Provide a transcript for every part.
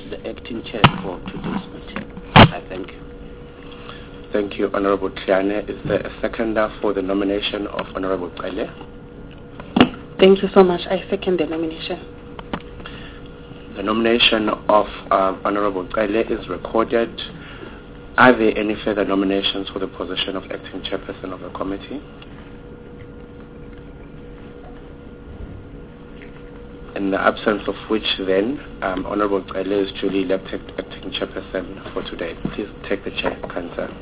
the acting chair for today's meeting. I thank you. Thank you, Honorable Tiane. Is there a seconder for the nomination of Honorable Cele? Thank you so much. I second the nomination. The nomination of Honorable Cele is recorded. Are there any further nominations for the position of acting chairperson of the committee? In the absence of which then, Honorable Cele is duly elected acting chairperson for today. Please take the chair, Councillor.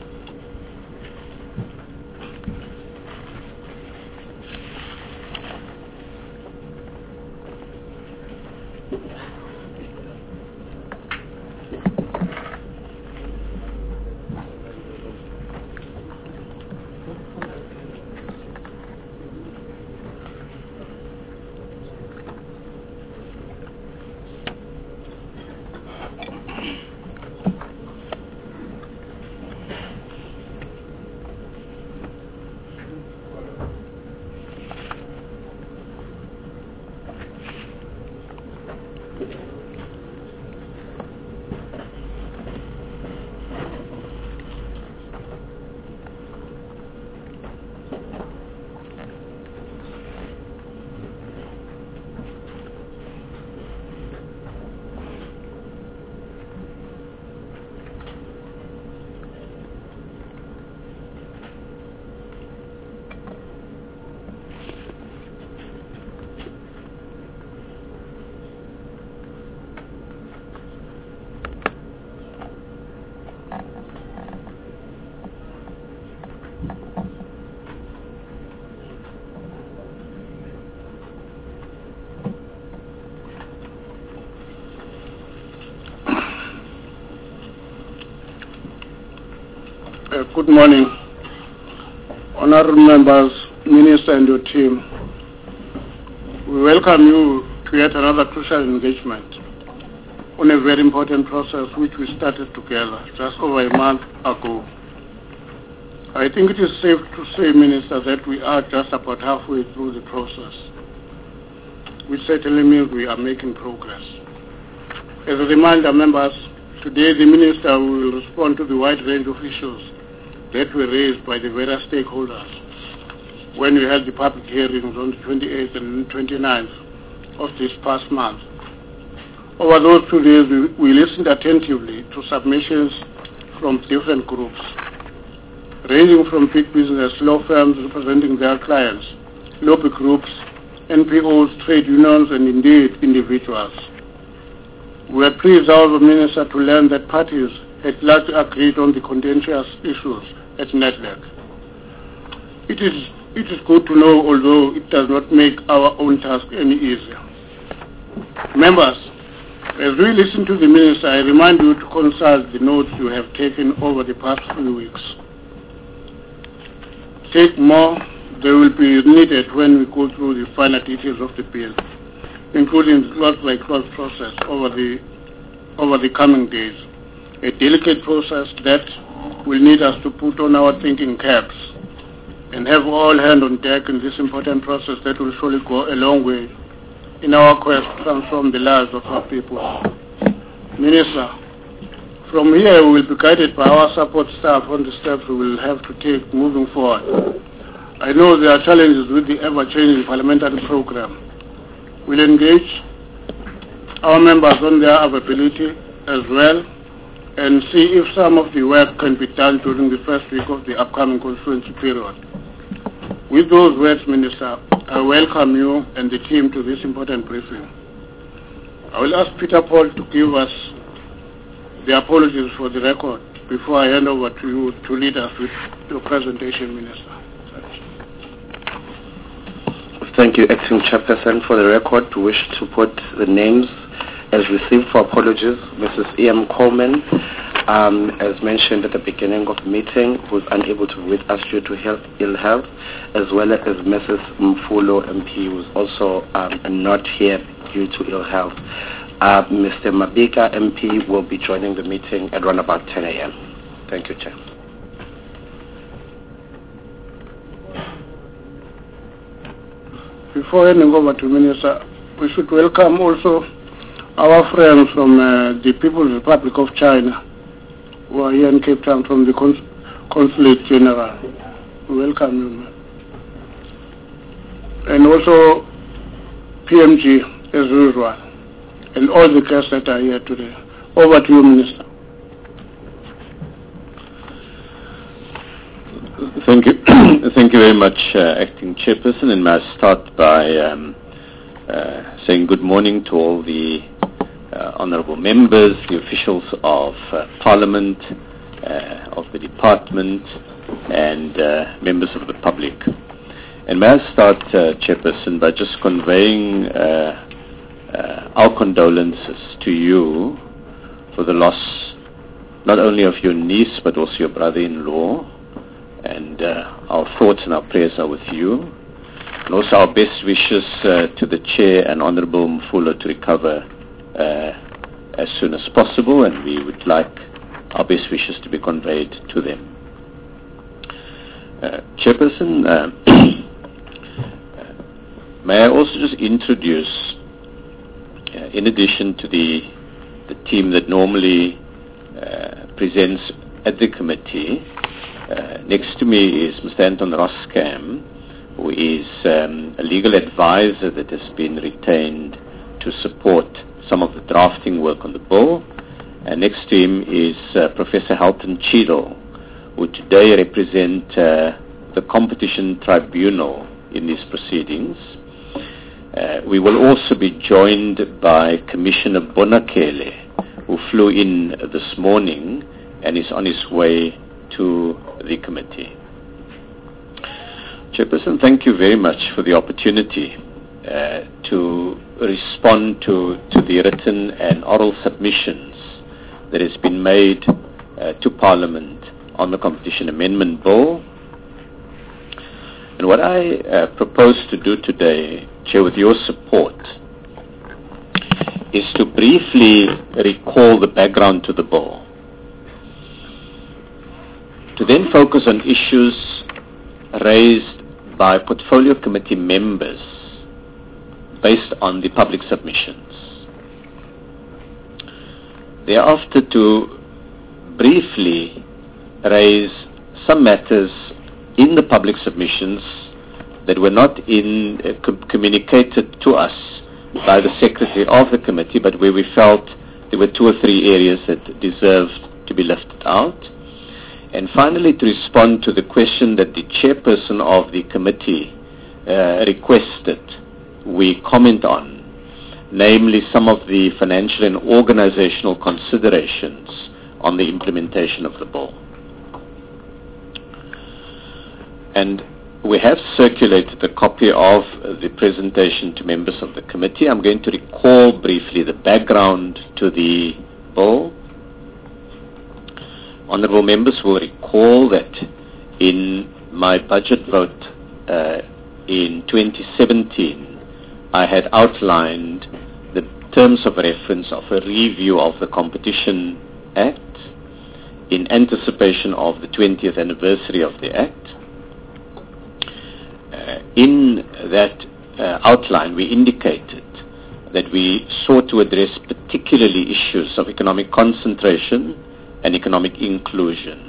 Good morning, honorable members, minister and your team. We welcome you to yet another crucial engagement on a very important process which we started together just over a month ago. I think it is safe to say, Minister, that we are just about halfway through the process, which certainly means we are making progress. As a reminder, members, today the Minister will respond to the wide range of issues that were raised by the various stakeholders when we had the public hearings on the 28th and 29th of this past month. Over those 2 days, we listened attentively to submissions from different groups, ranging from big business, law firms representing their clients, lobby groups, NPOs, trade unions, and indeed individuals. We are pleased, however, Minister, to learn that parties had largely agreed on the contentious issues at NEDLAC. It is good to know, although it does not make our own task any easier. Members, as we listen to the Minister, I remind you to consult the notes you have taken over the past few weeks. Take more. They will be needed when we go through the final details of the bill, including the clause-by-clause process over the coming days. A delicate process that will need us to put on our thinking caps and have all hands on deck in this important process that will surely go a long way in our quest to transform the lives of our people. Minister, from here we will be guided by our support staff on the steps we will have to take moving forward. I know there are challenges with the ever-changing parliamentary program. We'll engage our members on their availability as well and see if some of the work can be done during the first week of the upcoming constituency period. With those words, Minister, I welcome you and the team to this important briefing. I will ask Peter Paul to give us the apologies for the record before I hand over to you to lead us with your presentation, Minister. Thank you, Acting Chairperson. For the record, we wish to put the names as received for apologies. Mrs. E.M. Coleman, as mentioned at the beginning of the meeting, who was unable to be with us due to ill health, as well as Mrs. Mfulo MP, who is also not here due to ill health. Mr. Mabika MP will be joining the meeting at around about 10 a.m. Thank you, Chair. Before handing over to Minister, we should welcome also our friends from the People's Republic of China who are here in Cape Town from the Consulate General. We welcome you, ma'am. And also PMG as usual, and all the guests that are here today. Over to you, Minister. Thank you. Thank you very much, Acting Chairperson. And may I start by saying good morning to all the honourable members, the officials of Parliament, of the Department, and members of the public. And may I start, Chairperson, by just conveying our condolences to you for the loss not only of your niece but also your brother-in-law. And our thoughts and our prayers are with you. And also our best wishes to the Chair and Honourable Mfulo to recover as soon as possible, and we would like our best wishes to be conveyed to them. Chairperson, may I also just introduce, in addition to the team that normally presents at the committee, next to me is Mr. Anton Roskam, who is a legal advisor that has been retained to support some of the drafting work on the bill. And next to him is Professor Halton Cheadle, who today represent the Competition Tribunal in these proceedings. We will also be joined by Commissioner Bonakele, who flew in this morning and is on his way to the committee. Chairperson, thank you very much for the opportunity to respond to the written and oral submissions that has been made to Parliament on the Competition Amendment Bill. And what I propose to do today, Chair, with your support, is to briefly recall the background to the bill, to then focus on issues raised by Portfolio Committee members based on the public submissions. Thereafter, to briefly raise some matters in the public submissions that were not communicated to us by the Secretary of the Committee, but where we felt there were 2 or 3 areas that deserved to be lifted out. And finally, to respond to the question that the chairperson of the committee requested we comment on, namely some of the financial and organizational considerations on the implementation of the bill. And we have circulated a copy of the presentation to members of the committee. I'm going to recall briefly the background to the bill. Honourable members will recall that in my budget vote in 2017, I had outlined the terms of reference of a review of the Competition Act in anticipation of the 20th anniversary of the Act. In that outline, we indicated that we sought to address particularly issues of economic concentration and economic inclusion.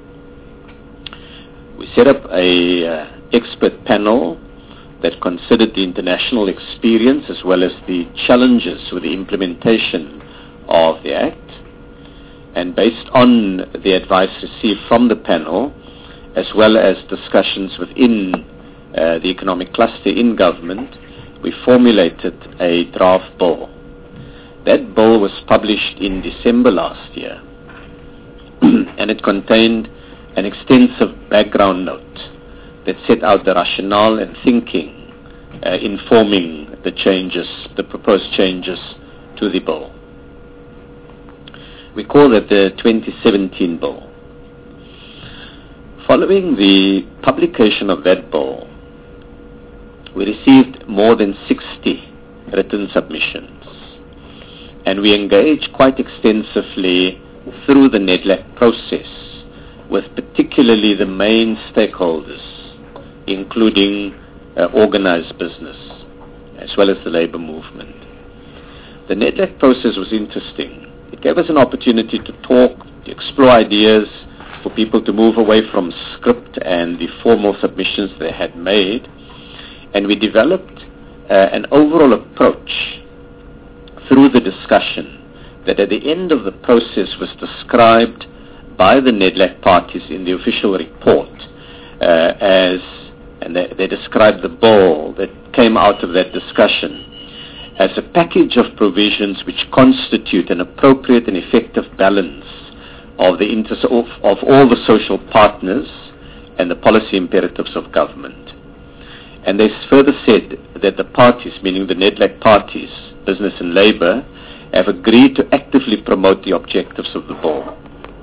We set up a expert panel that considered the international experience as well as the challenges with the implementation of the Act. And based on the advice received from the panel, as well as discussions within the economic cluster in government, we formulated a draft bill. That bill was published in December last year, and it contained an extensive background note that set out the rationale and thinking informing the changes, the proposed changes to the bill. We call that the 2017 bill. Following the publication of that bill, we received more than 60 written submissions, and we engaged quite extensively through the NEDLAC process with particularly the main stakeholders, including organized business as well as the labor movement. the NEDLAC process was interesting. It gave us an opportunity to talk, to explore ideas, for people to move away from script and the formal submissions they had made. And we developed an overall approach through the discussion that at the end of the process was described by the NEDLAC parties in the official report and they described the bill that came out of that discussion as a package of provisions which constitute an appropriate and effective balance of the interests of all the social partners and the policy imperatives of government. And they further said that the parties, meaning the NEDLAC parties, business and labour, have agreed to actively promote the objectives of the bill.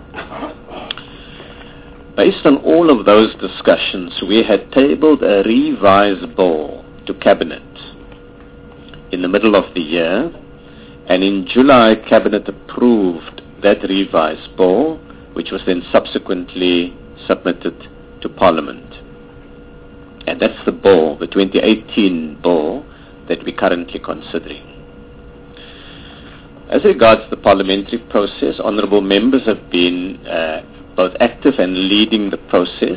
Based on all of those discussions, we had tabled a revised bill to Cabinet in the middle of the year, and in July, Cabinet approved that revised bill, which was then subsequently submitted to Parliament. And that's the bill, the 2018 bill, that we're currently considering. As regards the parliamentary process, honourable members have been both active and leading the process.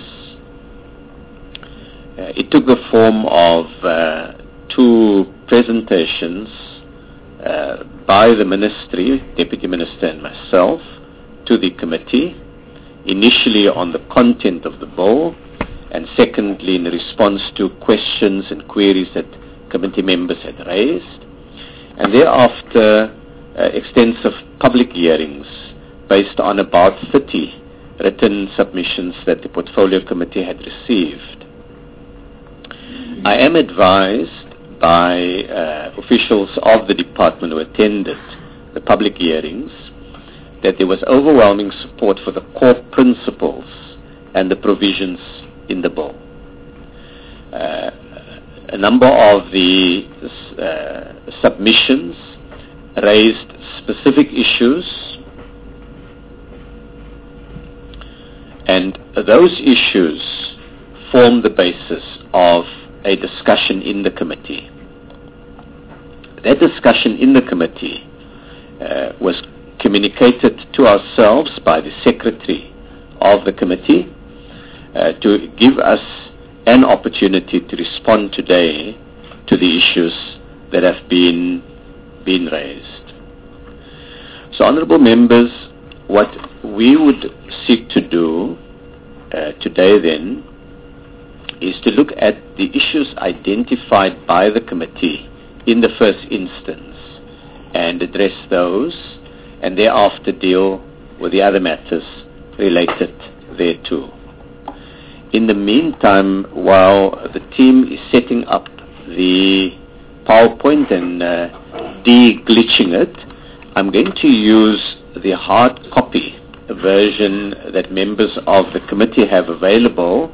It took the form of two presentations by the Ministry, Deputy Minister and myself, to the committee, initially on the content of the bill, and secondly in response to questions and queries that committee members had raised, and thereafter extensive public hearings based on about 30 written submissions that the Portfolio Committee had received. I am advised by officials of the department who attended the public hearings that there was overwhelming support for the core principles and the provisions in the bill. A number of the submissions raised specific issues, and those issues form the basis of a discussion in the committee. That discussion in the committee was communicated to ourselves by the secretary of the committee to give us an opportunity to respond today to the issues that have been raised. So, honourable members, what we would seek to do today then is to look at the issues identified by the committee in the first instance and address those, and thereafter deal with the other matters related thereto. In the meantime, while the team is setting up the PowerPoint and de-glitching it, I'm going to use the hard copy version that members of the committee have available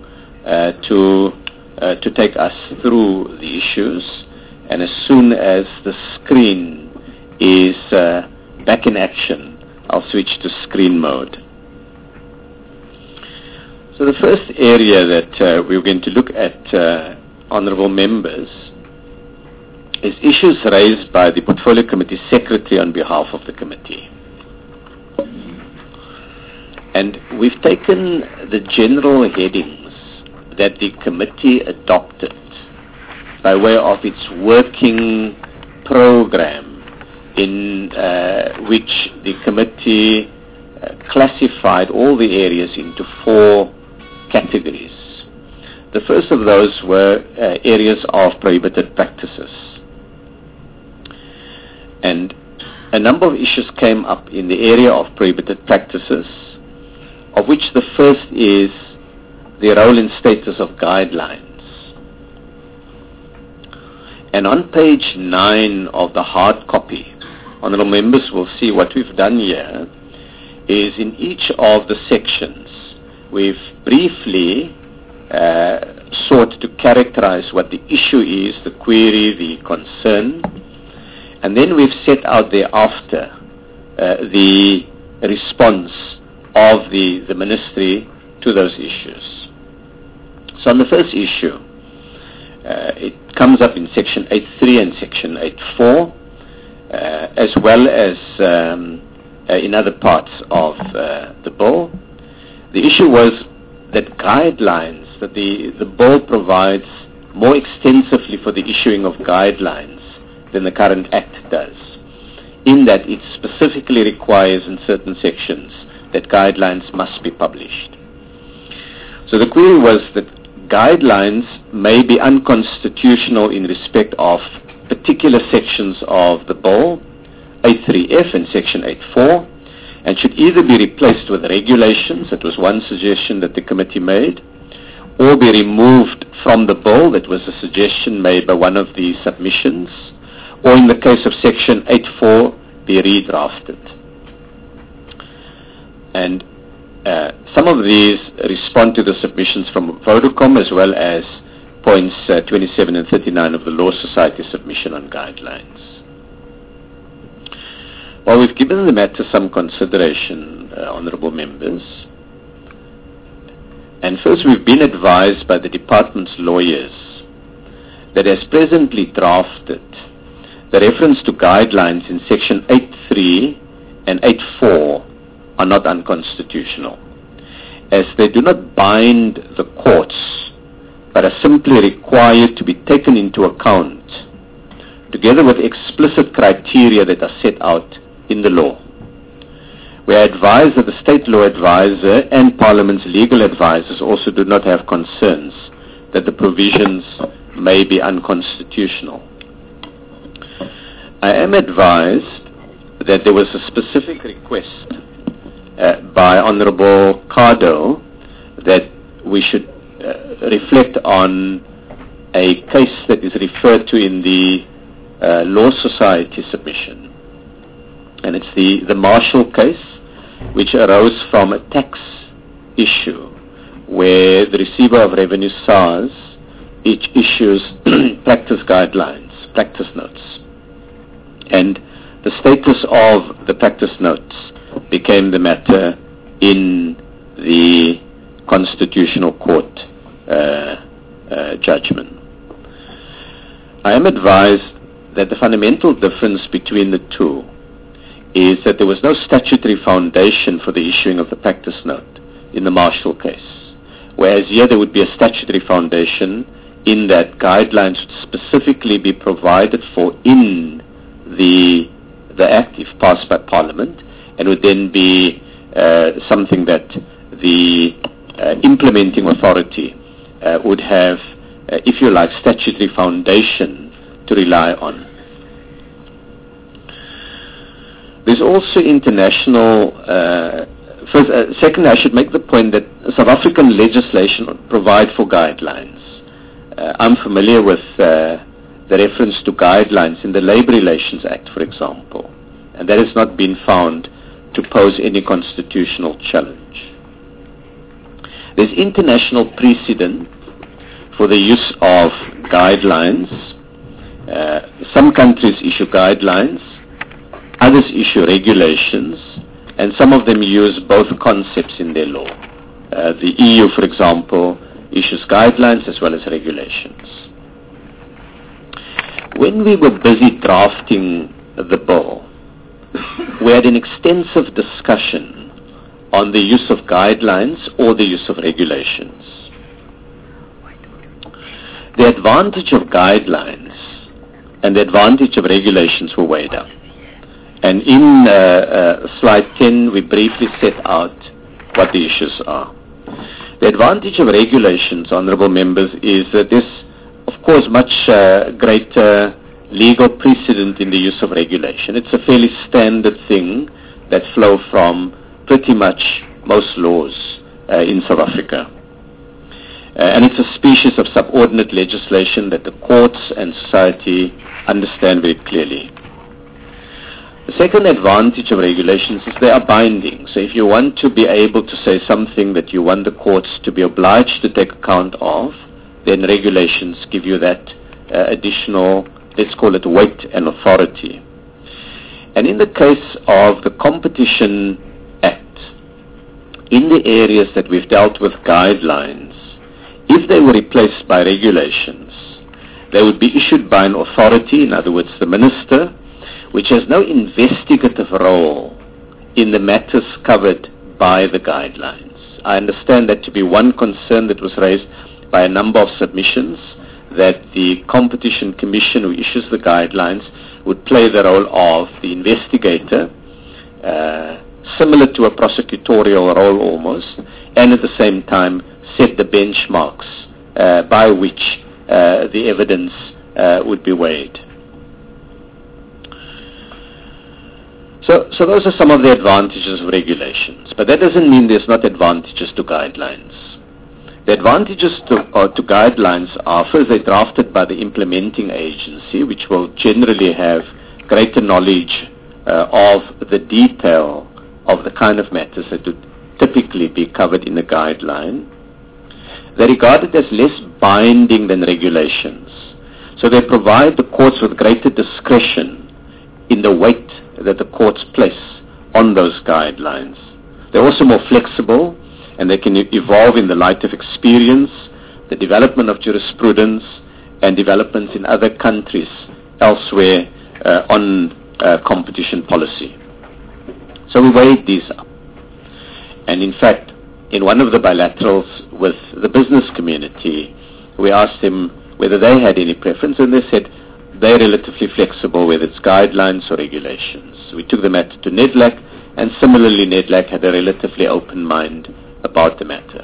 to take us through the issues, and as soon as the screen is back in action, I'll switch to screen mode. So the first area that we're going to look at, honourable members, is issues raised by the Portfolio Committee Secretary on behalf of the committee. And we've taken the general headings that the committee adopted by way of its working program, in which the committee classified all the areas into 4 categories. The first of those were areas of prohibited practices. And a number of issues came up in the area of prohibited practices, of which the first is the role and status of guidelines. And on page 9 of the hard copy, honourable members will see what we've done here is in each of the sections we've briefly sought to characterize what the issue is, the query, the concern, and then we've set out thereafter the response of the ministry to those issues. So on the first issue, it comes up in section 8.3 and section 8.4, as well as in other parts of the bill. The issue was that guidelines, that the bill provides more extensively for the issuing of guidelines than the current Act does, in that it specifically requires in certain sections that guidelines must be published. So the query was that guidelines may be unconstitutional in respect of particular sections of the bill, 8.3f and section 8.4, and should either be replaced with regulations, that was one suggestion that the committee made, or be removed from the bill, that was a suggestion made by one of the submissions, or in the case of section 8.4, be redrafted. And some of these respond to the submissions from Vodacom as well as points 27 and 39 of the Law Society submission on guidelines. Well, we've given the matter some consideration, honourable members. And first, we've been advised by the department's lawyers that as presently drafted, the reference to guidelines in section 8.3 and 8.4 are not unconstitutional, as they do not bind the courts, but are simply required to be taken into account, together with explicit criteria that are set out in the law. We are advised that the State Law Advisor and Parliament's legal advisors also do not have concerns that the provisions may be unconstitutional. I am advised that there was a specific request by Honourable Cardo that we should reflect on a case that is referred to in the Law Society submission. And it's the Marshall case, which arose from a tax issue where the receiver of revenue, SARS, each issues practice guidelines, practice notes. And the status of the practice notes became the matter in the Constitutional Court judgment. I am advised that the fundamental difference between the two is that there was no statutory foundation for the issuing of the practice note in the Marshall case, whereas here there would be a statutory foundation in that guidelines would specifically be provided for in the Act, if passed by Parliament, and would then be something that the implementing authority would have, if you like, statutory foundation to rely on. There's also international, second, I should make the point that South African legislation provide for guidelines. I'm familiar with the reference to guidelines in the Labour Relations Act, for example, and that has not been found to pose any constitutional challenge. There's international precedent for the use of guidelines. Some countries issue guidelines, others issue regulations, and some of them use both concepts in their law. The EU, for example, issues guidelines as well as regulations. When we were busy drafting the bill, we had an extensive discussion on the use of guidelines or the use of regulations. The advantage of guidelines and the advantage of regulations were weighed up. And in slide 10, we briefly set out what the issues are. The advantage of regulations, honourable members, is that there's, of course, much greater legal precedent in the use of regulation. It's a fairly standard thing that flow from pretty much most laws in South Africa. And it's a species of subordinate legislation that the courts and society understand very clearly. The second advantage of regulations is they are binding. So if you want to be able to say something that you want the courts to be obliged to take account of, then regulations give you that additional, let's call it, weight and authority. And in the case of the Competition Act, in the areas that we've dealt with guidelines, if they were replaced by regulations, they would be issued by an authority, in other words, the minister, which has no investigative role in the matters covered by the guidelines. I understand that to be one concern that was raised by a number of submissions, that the Competition Commission who issues the guidelines would play the role of the investigator, similar to a prosecutorial role almost, and at the same time set the benchmarks by which the evidence would be weighed. So those are some of the advantages of regulations, but that doesn't mean there's not advantages to guidelines. The advantages to guidelines are, first, they're drafted by the implementing agency, which will generally have greater knowledge of the detail of the kind of matters that would typically be covered in the guideline. They're regarded as less binding than regulations. So they provide the courts with greater discretion in the weight that the courts place on those guidelines. They're also more flexible, and they can evolve in the light of experience, the development of jurisprudence, and developments in other countries elsewhere on competition policy. So we weighed these up. And in fact, in one of the bilaterals with the business community, we asked them whether they had any preference, and they said they're relatively flexible, whether it's guidelines or regulations. We took the matter to NEDLAC, and similarly NEDLAC had a relatively open mind about the matter.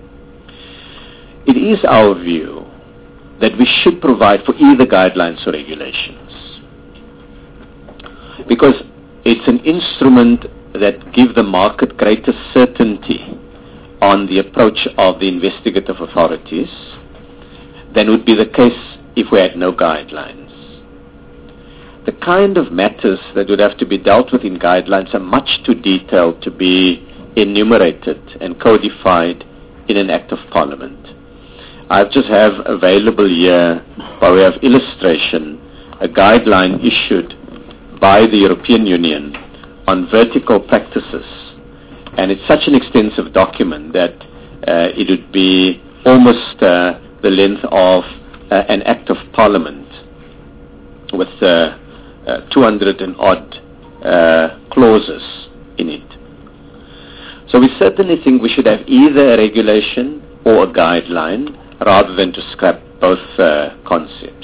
It is our view that we should provide for either guidelines or regulations, because it's an instrument that gives the market greater certainty on the approach of the investigative authorities than would be the case if we had no guidelines. The kind of matters that would have to be dealt with in guidelines are much too detailed to be enumerated and codified in an Act of Parliament. I just have available here, by way of illustration, a guideline issued by the European Union on vertical practices. And it's such an extensive document that it would be almost the length of an Act of Parliament, with 200 and odd clauses in it. So we certainly think we should have either a regulation or a guideline rather than to scrap both concepts.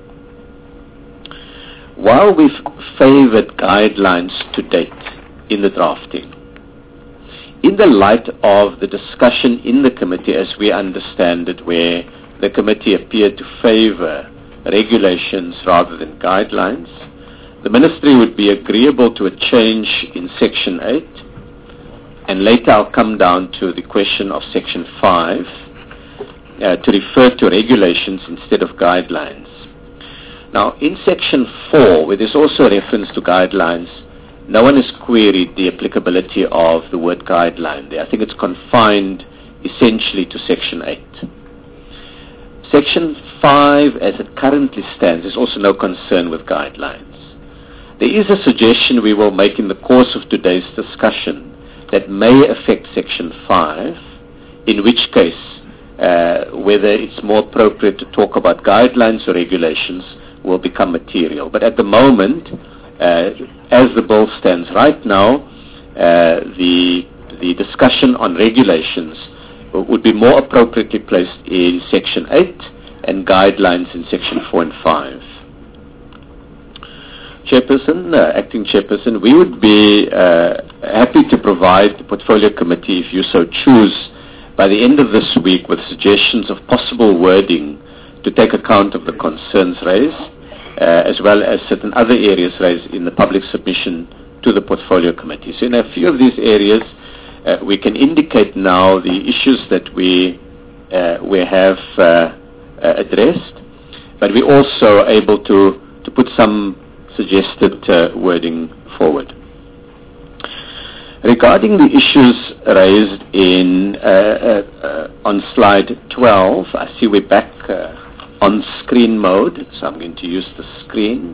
While we've favored guidelines to date in the drafting, in the light of the discussion in the committee as we understand it, where the committee appeared to favor regulations rather than guidelines, the Ministry would be agreeable to a change in Section 8, and later I'll come down to the question of Section 5, to refer to regulations instead of guidelines. Now, in Section 4, where there's also a reference to guidelines, no one has queried the applicability of the word guideline there. I think it's confined essentially to Section 8. Section 5, as it currently stands, there's also no concern with guidelines. There is a suggestion we will make in the course of today's discussion that may affect Section 5, in which case, whether it's more appropriate to talk about guidelines or regulations will become material. But at the moment, as the bill stands right now, the discussion on regulations would be more appropriately placed in Section 8 and guidelines in Section 4 and 5. Chairperson, Acting Chairperson, we would be happy to provide the Portfolio Committee, if you so choose, by the end of this week with suggestions of possible wording to take account of the concerns raised, as well as certain other areas raised in the public submission to the Portfolio Committee. So in a few of these areas, we can indicate now the issues that we have addressed, but we're also able to put some suggested wording forward. Regarding the issues raised in on slide 12, I see we're back on screen mode, so I'm going to use the screen.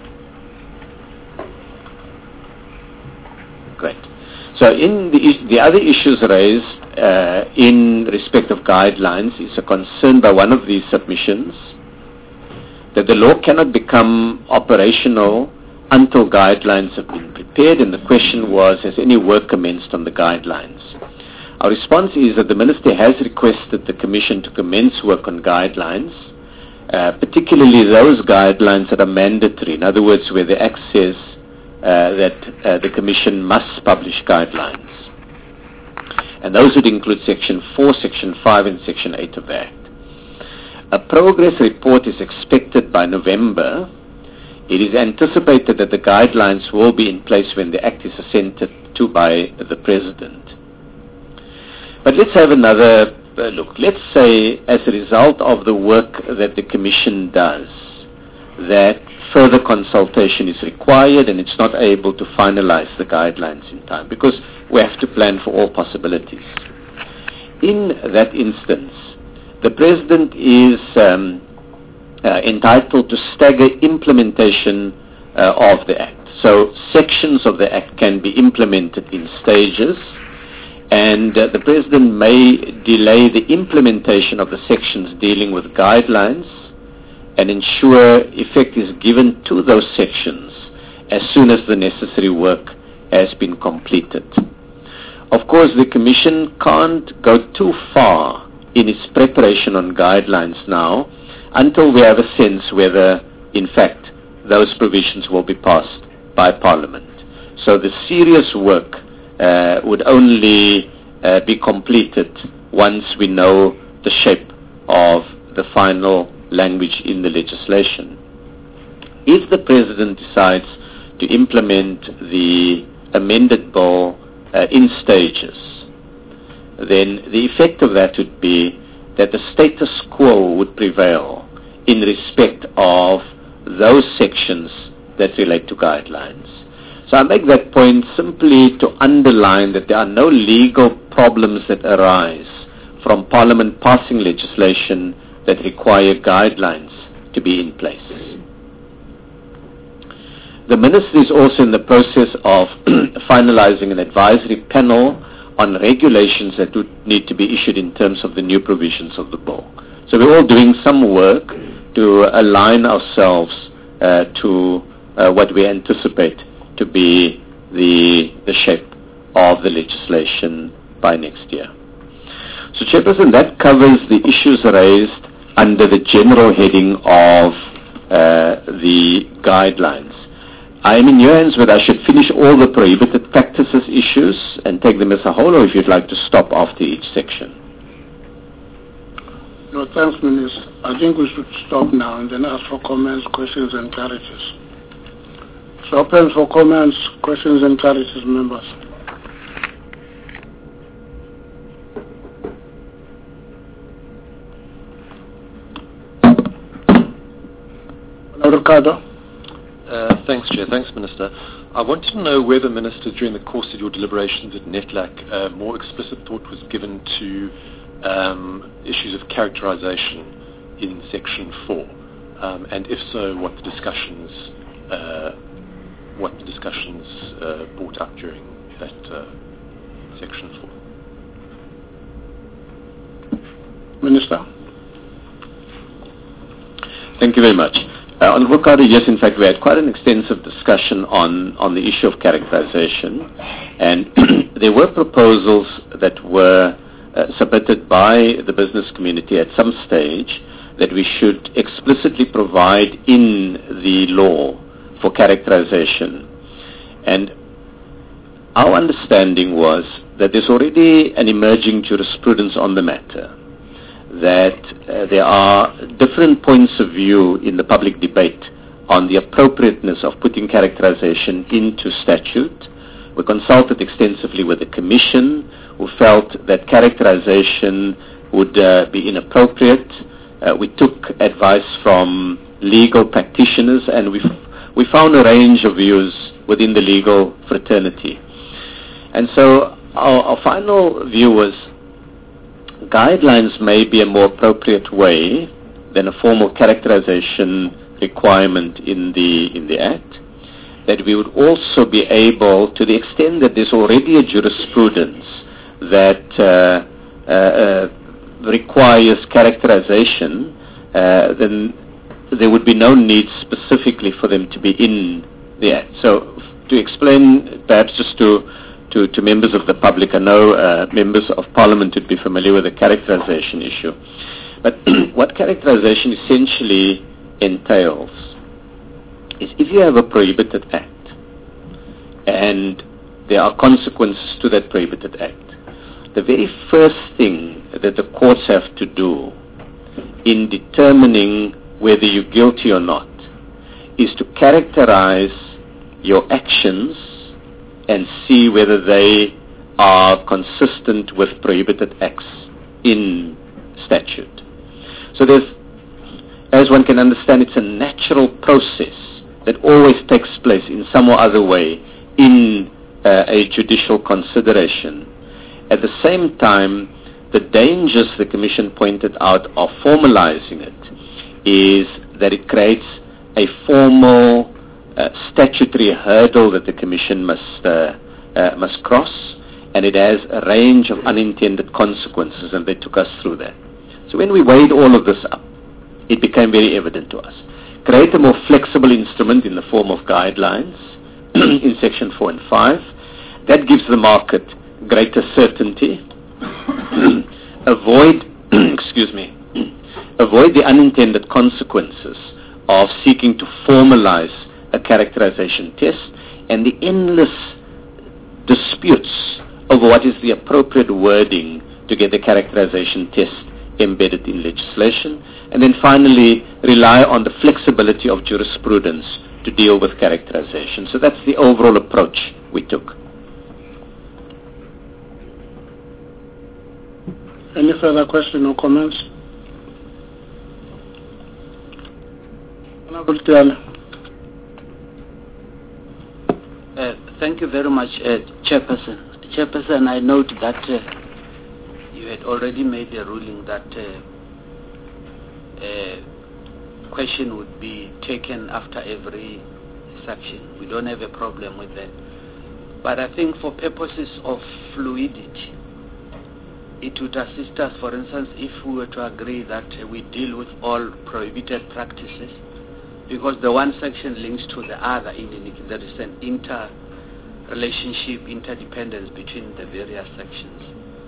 Great. So in the other issues raised in respect of guidelines is a concern by one of these submissions that the law cannot become operational until guidelines have been prepared, and the question was, has any work commenced on the guidelines? Our response is that the Minister has requested the Commission to commence work on guidelines, particularly those guidelines that are mandatory, in other words, where the Act says that the Commission must publish guidelines. And those would include Section 4, Section 5, and Section 8 of the Act. A progress report is expected by November. It is anticipated that the guidelines will be in place when the Act is assented to by the President. But let's have another look. Let's say, as a result of the work that the Commission does, that further consultation is required and it's not able to finalize the guidelines in time, because we have to plan for all possibilities. In that instance, the President is entitled to stagger implementation of the Act. So sections of the Act can be implemented in stages, and the President may delay the implementation of the sections dealing with guidelines and ensure effect is given to those sections as soon as the necessary work has been completed. Of course, the Commission can't go too far in its preparation on guidelines now until we have a sense whether, in fact, those provisions will be passed by Parliament. So the serious work would only be completed once we know the shape of the final language in the legislation. If the President decides to implement the amended bill in stages, then the effect of that would be that the status quo would prevail in respect of those sections that relate to guidelines. So I make that point simply to underline that there are no legal problems that arise from Parliament passing legislation that require guidelines to be in place. The Minister is also in the process of finalizing an advisory panel on regulations that would need to be issued in terms of the new provisions of the bill. So we're all doing some work to align ourselves to what we anticipate to be the shape of the legislation by next year. So, Chairperson, that covers the issues raised under the general heading of the guidelines. I am in your hands whether I should finish all the prohibited practices issues and take them as a whole, or if you'd like to stop after each section. No, thanks, Minister. I think we should stop now and then ask for comments, questions, and clarities. So open for comments, questions, and clarities, members. Ricardo. Thanks, Chair. Thanks, Minister. I wanted to know whether, Minister, during the course of your deliberations at NETLAC, more explicit thought was given to issues of characterization in Section 4, and if so, what the discussions brought up during that Section 4. Minister. Thank you very much. On Ricardo, yes, in fact, we had quite an extensive discussion on the issue of characterization, and there were proposals that were submitted by the business community at some stage that we should explicitly provide in the law for characterization. And our understanding was that there's already an emerging jurisprudence on the matter, that there are different points of view in the public debate on the appropriateness of putting characterization into statute. We consulted extensively with the Commission, who felt that characterization would be inappropriate. We took advice from legal practitioners, and we found a range of views within the legal fraternity. And so our final view was guidelines may be a more appropriate way than a formal characterization requirement in the Act, that we would also be able, to the extent that there's already a jurisprudence that requires characterization, then there would be no need specifically for them to be in the Act. So to explain, perhaps just to members of the public, I know members of Parliament would be familiar with the characterization issue. But what characterization essentially entails is if you have a prohibited act and there are consequences to that prohibited act, the very first thing that the courts have to do in determining whether you're guilty or not is to characterize your actions and see whether they are consistent with prohibited acts in statute. So there's, as one can understand, it's a natural process that always takes place in some or other way in a judicial consideration. At the same time, the dangers the Commission pointed out of formalizing it is that it creates a formal statutory hurdle that the Commission must cross, and it has a range of unintended consequences, and they took us through that. So when we weighed all of this up, it became very evident to us. Create a more flexible instrument in the form of guidelines in Section 4 and 5. That gives the market greater certainty. Avoid the unintended consequences of seeking to formalize a characterization test and the endless disputes over what is the appropriate wording to get the characterization test embedded in legislation, and then finally rely on the flexibility of jurisprudence to deal with characterization. So that's the overall approach we took. Any further question or comments? Honorable Tiana. Thank you very much, Chairperson. Chairperson, I note that you had already made a ruling that question would be taken after every section. We don't have a problem with that. But I think for purposes of fluidity, it would assist us, for instance, if we were to agree that we deal with all prohibited practices, because the one section links to the other, there is an interrelationship, interdependence between the various sections.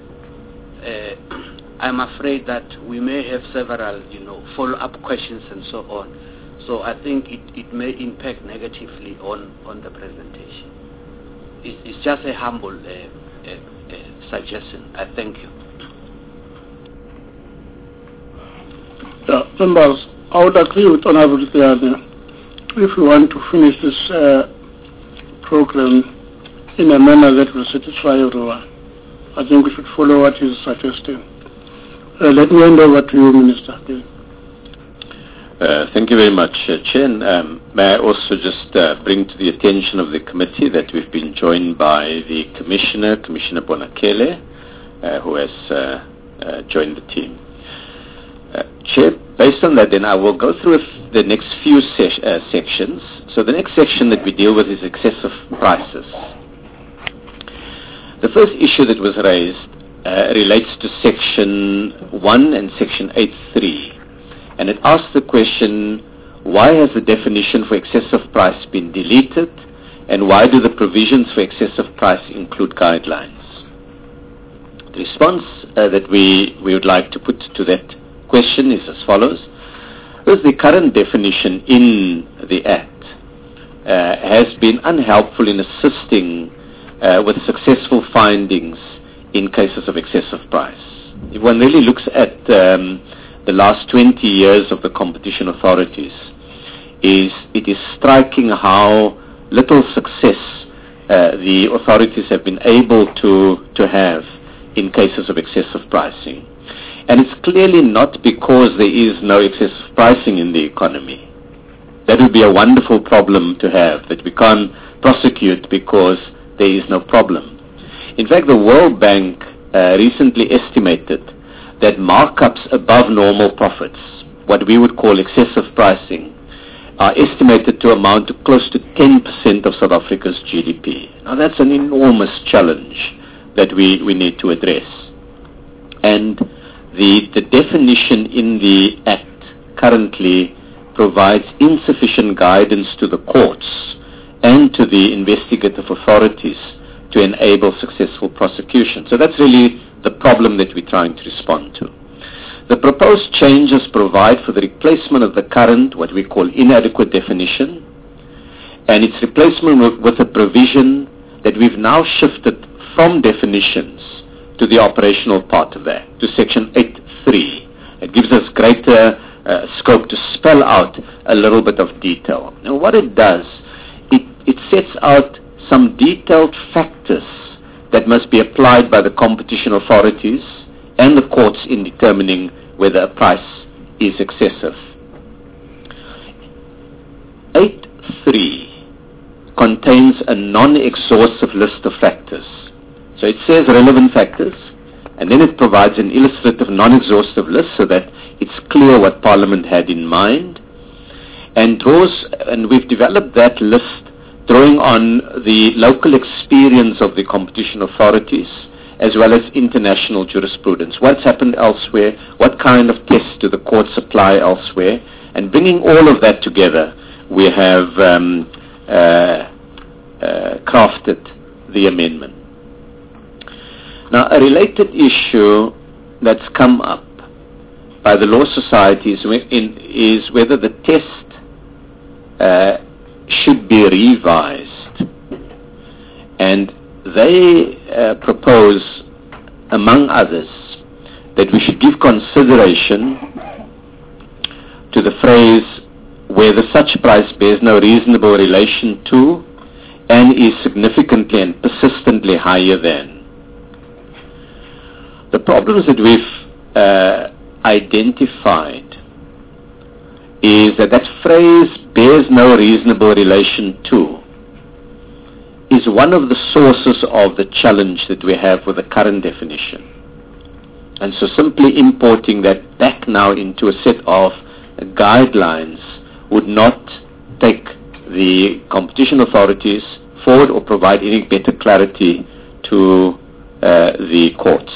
I'm afraid that we may have several, follow-up questions and so on. So I think it may impact negatively on the presentation. It's just a humble suggestion. I thank you. Members, I would agree with Honorable Tiana. If we want to finish this program in a manner that will satisfy everyone, I think we should follow what he is suggesting. Let me hand over to you, Minister. Thank you very much, Chair. May I also just bring to the attention of the committee that we've been joined by the Commissioner Bonakele, who has joined the team. Chair, based on that, then I will go through the next few sections. So the next section that we deal with is excessive prices. The first issue that was raised relates to Section 1 and Section 8.3. And it asks the question, why has the definition for excessive price been deleted, and why do the provisions for excessive price include guidelines? The response that we would like to put to that question is as follows. First, the current definition in the Act has been unhelpful in assisting with successful findings in cases of excessive price. If one really looks at the last 20 years of the competition authorities, it is striking how little success the authorities have been able to have in cases of excessive pricing. And it's clearly not because there is no excessive pricing in the economy. That would be a wonderful problem to have, that we can't prosecute because there is no problem. In fact, the World Bank recently estimated that markups above normal profits, what we would call excessive pricing, are estimated to amount to close to 10% of South Africa's GDP. Now that's an enormous challenge that we need to address. And the definition in the Act currently provides insufficient guidance to the courts and to the investigative authorities to enable successful prosecution. So that's really the problem that we're trying to respond to. The proposed changes provide for the replacement of the current, what we call inadequate definition, and its replacement with a provision that we've now shifted from definitions to the operational part of that, to Section 8.3. It gives us greater scope to spell out a little bit of detail. Now what it does, it sets out some detailed factors that must be applied by the competition authorities and the courts in determining whether a price is excessive. 8.3 contains a non-exhaustive list of factors. So it says relevant factors, and then it provides an illustrative non-exhaustive list so that it's clear what Parliament had in mind, and we've developed that list drawing on the local experience of the competition authorities as well as international jurisprudence. What's happened elsewhere, what kind of tests do the courts apply elsewhere, and bringing all of that together, we have crafted the amendment. Now, a related issue that's come up by the Law Society is whether the test should be revised. And they propose, among others, that we should give consideration to the phrase whether such price bears no reasonable relation to and is significantly and persistently higher than. The problems that we've identified is that phrase bears no reasonable relation to is one of the sources of the challenge that we have with the current definition. And so simply importing that back now into a set of guidelines would not take the competition authorities forward or provide any better clarity to the courts.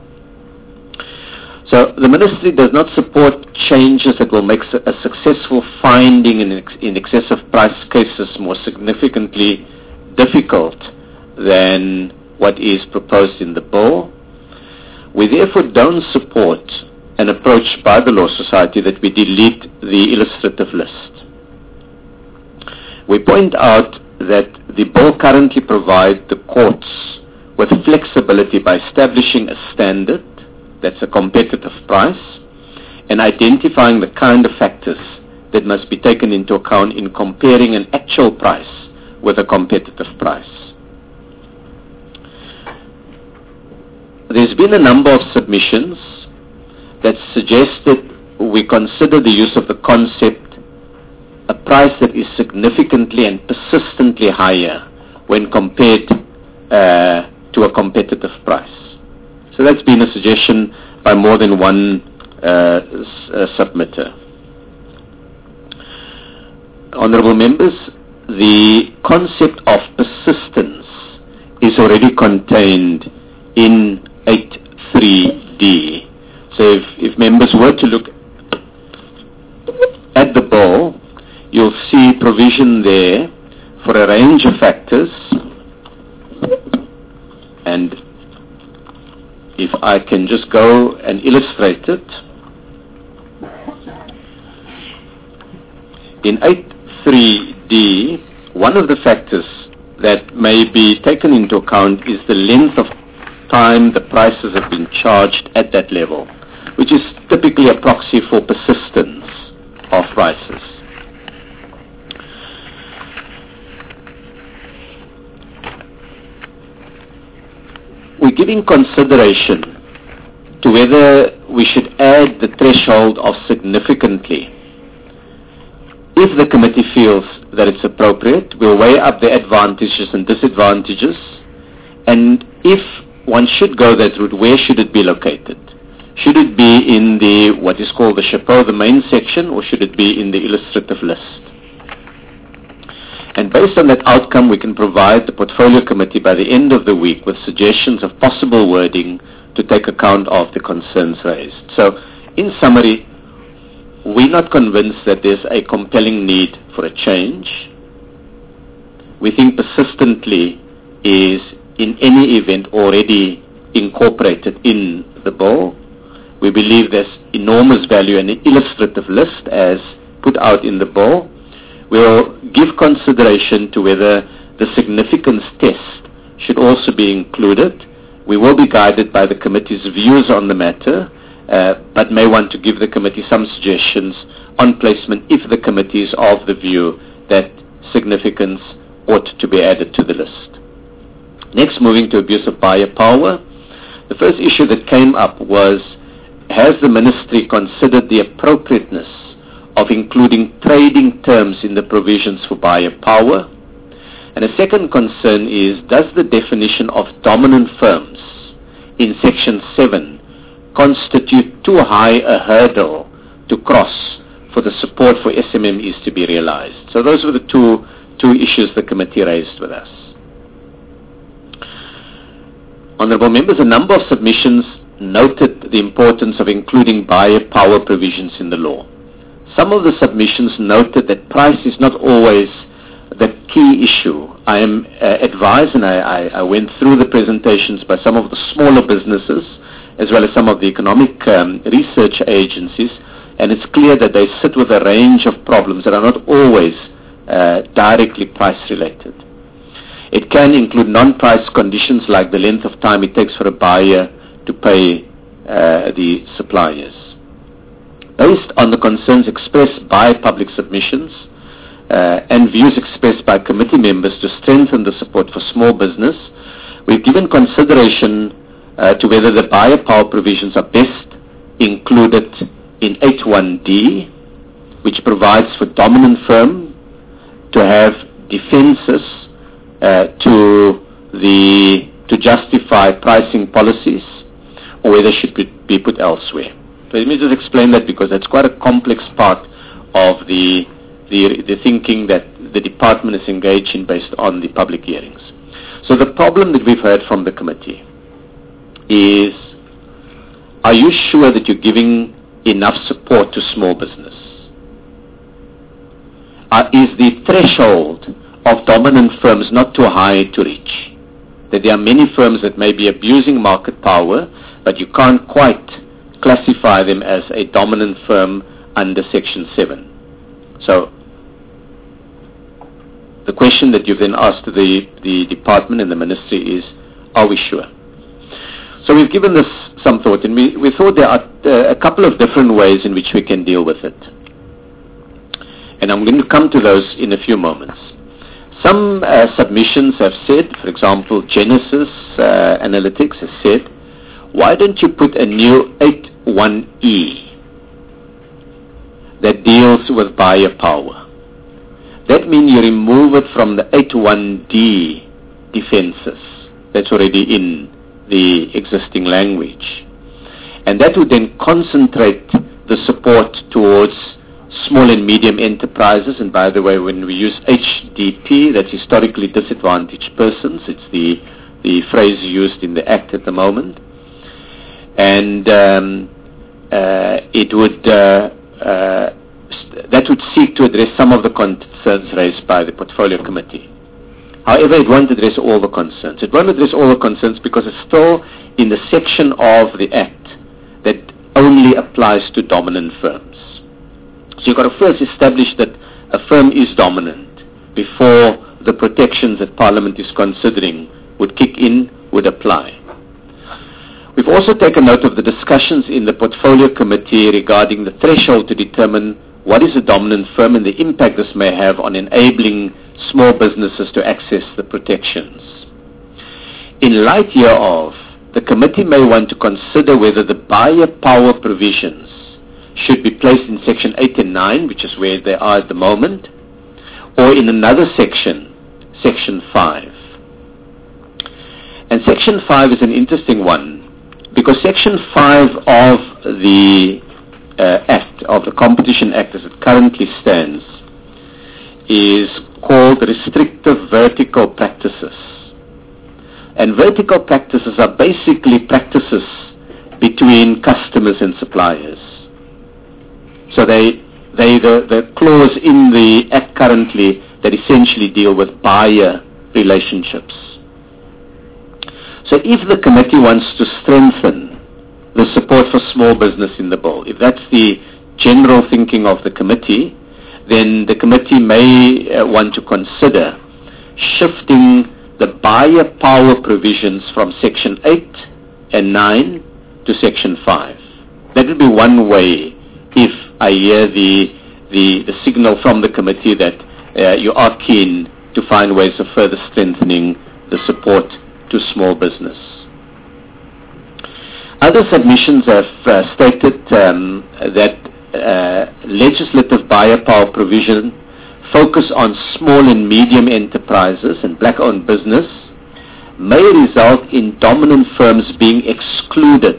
So the Ministry does not support changes that will make a successful finding in excessive price cases more significantly difficult than what is proposed in the bill. We therefore don't support an approach by the Law Society that we delete the illustrative list. We point out that the bill currently provides the courts with flexibility by establishing a standard that's a competitive price, and identifying the kind of factors that must be taken into account in comparing an actual price with a competitive price. There's been a number of submissions that suggested we consider the use of the concept a price that is significantly and persistently higher when compared to a competitive price. So that's been a suggestion by more than one submitter. Honourable members, the concept of persistence is already contained in 8.3d. So if members were to look at the bill, you'll see provision there for a range of factors, and if I can just go and illustrate it. In 8.3d, one of the factors that may be taken into account is the length of time the prices have been charged at that level, which is typically a proxy for persistence of prices. We're giving consideration to whether we should add the threshold of significantly. If the committee feels that it's appropriate, we'll weigh up the advantages and disadvantages, and if one should go that route, where should it be located? Should it be in the what is called the chapeau, the main section, or should it be in the illustrative list? And based on that outcome, we can provide the Portfolio Committee by the end of the week with suggestions of possible wording to take account of the concerns raised. So, in summary, we're not convinced that there's a compelling need for a change. we think persistently is in any event already incorporated in the bill. We believe there's enormous value in an illustrative list as put out in the bill. We'll give consideration to whether the significance test should also be included. We will be guided by the committee's views on the matter, but may want to give the committee some suggestions on placement if the committee is of the view that significance ought to be added to the list. Next, moving to abuse of buyer power. The first issue that came up was, has the ministry considered the appropriateness of including trading terms in the provisions for buyer power? And a second concern is, does the definition of dominant firms in Section 7 constitute too high a hurdle to cross for the support for SMMEs to be realized? So those were the two issues the committee raised with us. Honourable members, a number of submissions noted the importance of including buyer power provisions in the law. Some of the submissions noted that price is not always the key issue. I am advised, and I went through the presentations by some of the smaller businesses as well as some of the economic research agencies, and it's clear that they sit with a range of problems that are not always directly price related. It can include non-price conditions like the length of time it takes for a buyer to pay the suppliers. Based on the concerns expressed by public submissions and views expressed by committee members to strengthen the support for small business, we've given consideration to whether the buyer power provisions are best included in 81D, which provides for dominant firm to have defenses to justify pricing policies, or whether it should be put elsewhere. So let me just explain that, because that's quite a complex part of the thinking that the department is engaged in based on the public hearings. So the problem that we've heard from the committee is, are you sure that you're giving enough support to small business? Is the threshold of dominant firms not too high to reach? That there are many firms that may be abusing market power, but you can't quite classify them as a dominant firm under Section 7. So the question that you've then asked the department and the ministry is, are we sure? So we've given this some thought, and we thought there are a couple of different ways in which we can deal with it. And I'm going to come to those in a few moments. Some submissions have said, for example, Genesis Analytics has said, why don't you put a new 81E that deals with buyer power? That means you remove it from the 81D defenses that's already in the existing language. And that would then concentrate the support towards small and medium enterprises. And by the way, when we use HDP, that's historically disadvantaged persons, it's the phrase used in the Act at the moment. And it would that would seek to address some of the concerns raised by the Portfolio Committee. However, it won't address all the concerns. It won't address all the concerns because it's still in the section of the Act that only applies to dominant firms. So you've got to first establish that a firm is dominant before the protections that Parliament is considering would kick in, would apply. We've also taken note of the discussions in the Portfolio Committee regarding the threshold to determine what is a dominant firm and the impact this may have on enabling small businesses to access the protections. In light hereof, the committee may want to consider whether the buyer power provisions should be placed in Section 8 and 9, which is where they are at the moment, or in another section, Section 5. And Section 5 is an interesting one, because Section 5 of the Act, of the Competition Act as it currently stands, is called restrictive vertical practices. And vertical practices are basically practices between customers and suppliers. So the clause in the Act currently that essentially deal with buyer relationships. So if the committee wants to strengthen the support for small business in the bill, if that's the general thinking of the committee, then the committee may want to consider shifting the buyer power provisions from Section 8 and 9 to Section 5. That would be one way if I hear the signal from the committee that you are keen to find ways of further strengthening the support to small business. Other submissions have stated that legislative buyer power provision focus on small and medium enterprises and black-owned business may result in dominant firms being excluded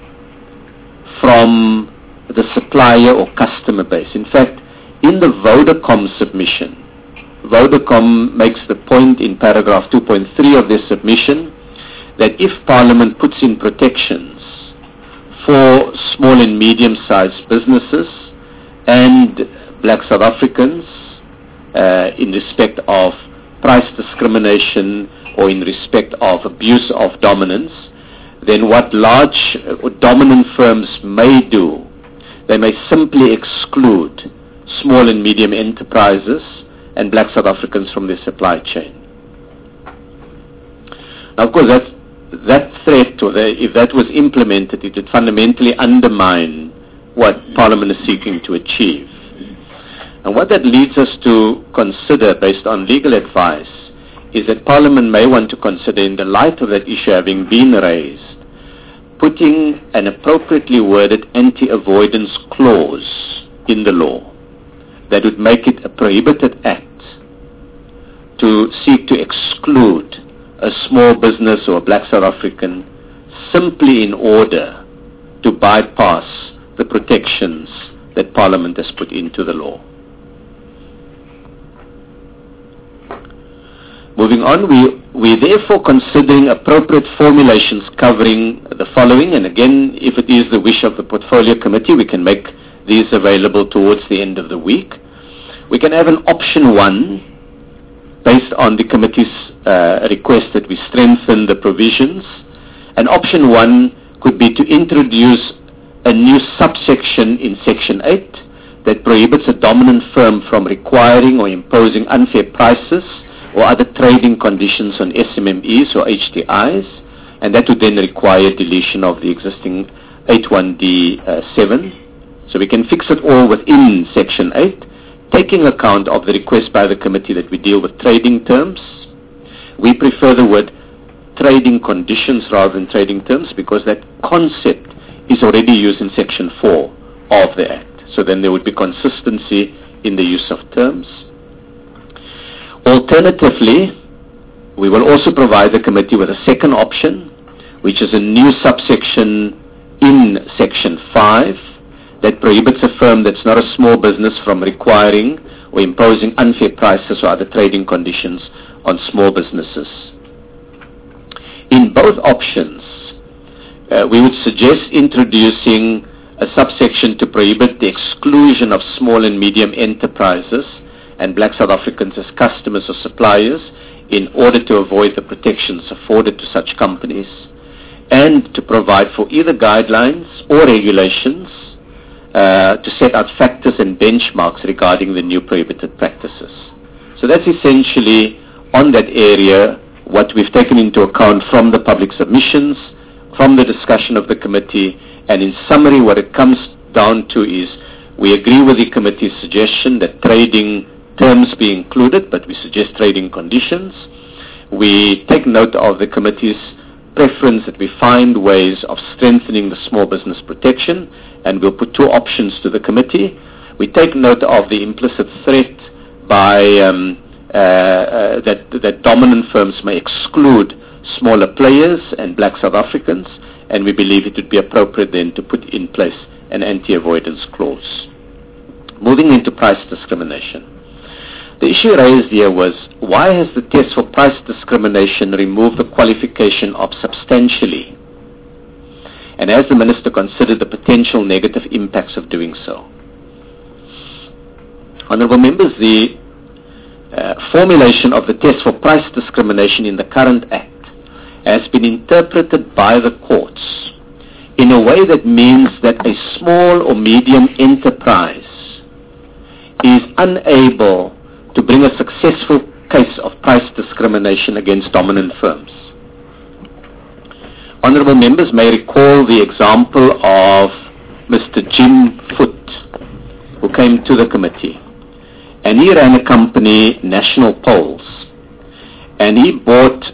from the supplier or customer base. In fact, in the Vodacom submission, Vodacom makes the point in paragraph 2.3 of their submission that if Parliament puts in protections for small and medium-sized businesses and black South Africans in respect of price discrimination or in respect of abuse of dominance, then what large dominant firms may do, they may simply exclude small and medium enterprises and black South Africans from their supply chain. Now, of course, that threat, or if that was implemented, it would fundamentally undermine what Parliament is seeking to achieve. And what that leads us to consider, based on legal advice, is that Parliament may want to consider, in the light of that issue having been raised, putting an appropriately worded anti-avoidance clause in the law that would make it a prohibited act to seek to exclude a small business or a black South African simply in order to bypass the protections that Parliament has put into the law. Moving on, we're therefore considering appropriate formulations covering the following, and again, if it is the wish of the Portfolio Committee, we can make these available towards the end of the week. We can have an option 1 based on the committee's request that we strengthen the provisions. And option 1 could be to introduce a new subsection in Section 8 that prohibits a dominant firm from requiring or imposing unfair prices or other trading conditions on SMMEs or HTIs, and that would then require deletion of the existing 81D7. So we can fix it all within Section 8, taking account of the request by the committee that we deal with trading terms. We prefer the word trading conditions rather than trading terms because that concept is already used in Section 4 of the Act. So then there would be consistency in the use of terms. Alternatively, we will also provide the committee with a second option, which is a new subsection in Section 5 that prohibits a firm that's not a small business from requiring or imposing unfair prices or other trading conditions on small businesses. In both options, we would suggest introducing a subsection to prohibit the exclusion of small and medium enterprises and black South Africans as customers or suppliers in order to avoid the protections afforded to such companies, and to provide for either guidelines or regulations to set out factors and benchmarks regarding the new prohibited practices. So that's essentially on that area what we've taken into account from the public submissions, from the discussion of the committee, and in summary what it comes down to is we agree with the committee's suggestion that trading terms be included, but we suggest trading conditions. We take note of the committee's preference that we find ways of strengthening the small business protection, and we'll put two options to the committee. We take note of the implicit threat by that dominant firms may exclude smaller players and black South Africans, and we believe it would be appropriate then to put in place an anti-avoidance clause. Moving into price discrimination. The issue raised here was, why has the test for price discrimination removed the qualification of substantially? And has the Minister considered the potential negative impacts of doing so? Honourable members, the formulation of the test for price discrimination in the current Act has been interpreted by the courts in a way that means that a small or medium enterprise is unable to bring a successful case of price discrimination against dominant firms. Honourable members may recall the example of Mr. Jim Foote, who came to the committee, and he ran a company, National Poles, and he bought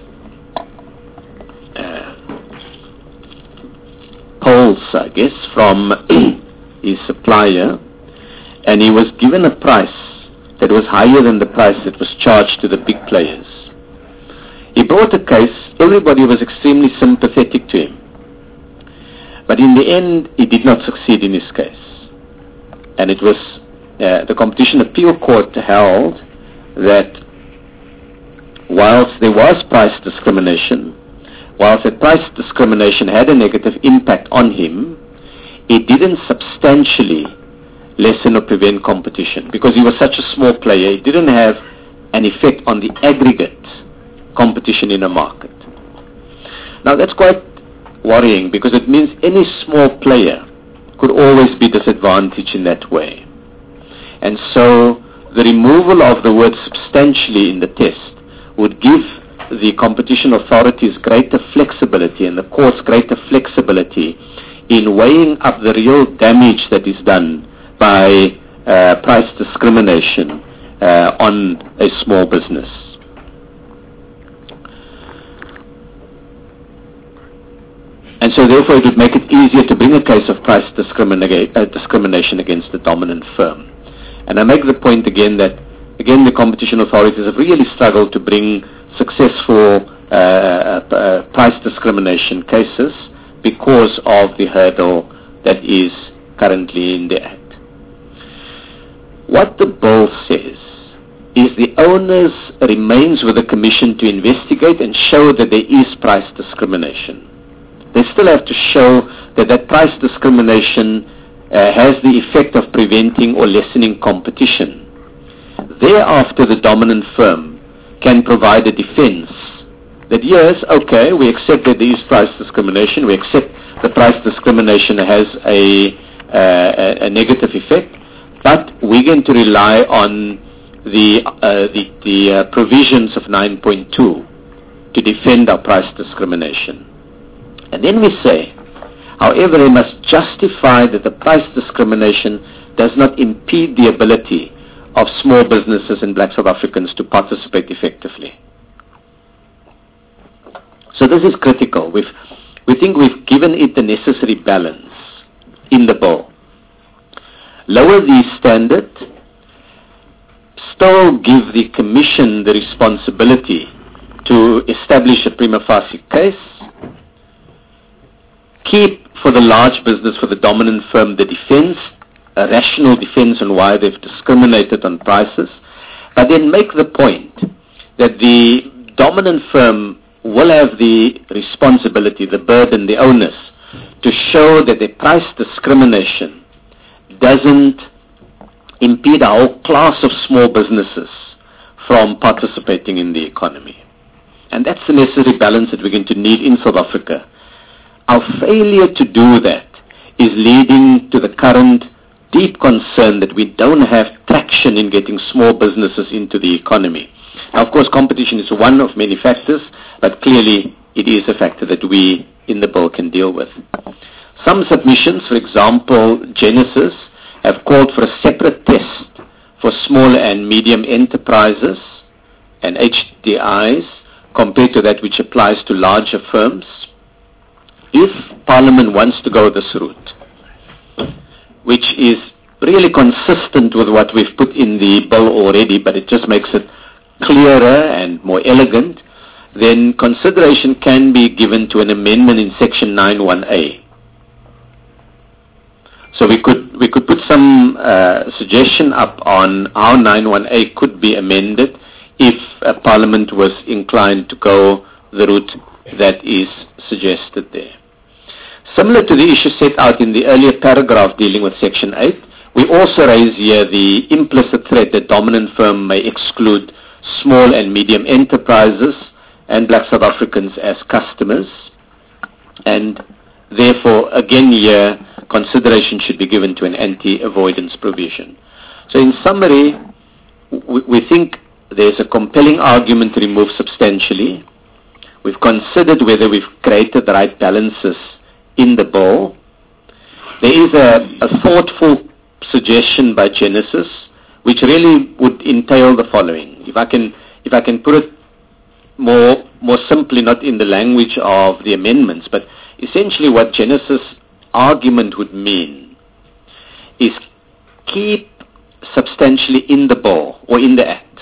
poles, I guess, from his supplier, and he was given a price that was higher than the price that was charged to the big players. He brought a case, everybody was extremely sympathetic to him, but in the end he did not succeed in his case, and it was the Competition Appeal Court held that whilst there was price discrimination, whilst the price discrimination had a negative impact on him, it didn't substantially lessen or prevent competition, because he was such a small player. It didn't have an effect on the aggregate competition in a market. Now that's quite worrying, because it means any small player could always be disadvantaged in that way. And so the removal of the word substantially in the test would give the competition authorities greater flexibility and the courts greater flexibility in weighing up the real damage that is done by price discrimination on a small business. And so therefore it would make it easier to bring a case of price discrimination against the dominant firm. And I make the point again that, again, the competition authorities have really struggled to bring successful price discrimination cases because of the hurdle that is currently in the Act. What the bill says is the onus remains with the Commission to investigate and show that there is price discrimination. They still have to show that that price discrimination has the effect of preventing or lessening competition. Thereafter, the dominant firm can provide a defense that yes, okay, we accept that there is price discrimination, we accept the price discrimination has a negative effect, but we're going to rely on the provisions of 9.2 to defend our price discrimination. And then we say, however, they must justify that the price discrimination does not impede the ability of small businesses and black South Africans to participate effectively. So this is critical. We think we've given it the necessary balance in the bill. Lower the standard, still give the Commission the responsibility to establish a prima facie case, keep for the large business, for the dominant firm, the defense, a rational defense on why they've discriminated on prices, but then make the point that the dominant firm will have the responsibility, the burden, the onus to show that the price discrimination doesn't impede a whole class of small businesses from participating in the economy. And that's the necessary balance that we're going to need in South Africa. Our failure to do that is leading to the current deep concern that we don't have traction in getting small businesses into the economy. Now, of course, competition is one of many factors, but clearly it is a factor that we in the bill can deal with. Some submissions, for example, Genesis, have called for a separate test for small and medium enterprises and HDIs compared to that which applies to larger firms. If Parliament wants to go this route, which is really consistent with what we've put in the bill already, but it just makes it clearer and more elegant, then consideration can be given to an amendment in Section 91A. So we could put some suggestion up on how 91A could be amended if Parliament was inclined to go the route that is suggested there. Similar to the issue set out in the earlier paragraph dealing with Section 8, we also raise here the implicit threat that dominant firm may exclude small and medium enterprises and black South Africans as customers. And therefore, again here, consideration should be given to an anti-avoidance provision. So in summary, we think there's a compelling argument to remove substantially. We've considered whether we've created the right balances in the bill. There is a thoughtful suggestion by Genesis, which really would entail the following. If I can put it more simply, not in the language of the amendments, but essentially what Genesis argument would mean is keep substantially in the bill or in the act,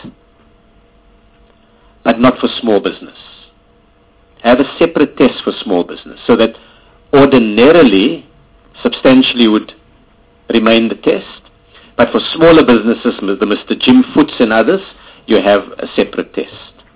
but not for small business. Have a separate test for small business so that ordinarily substantially would remain the test, but for smaller businesses, the Mr. Jim Foots and others, you have a separate test.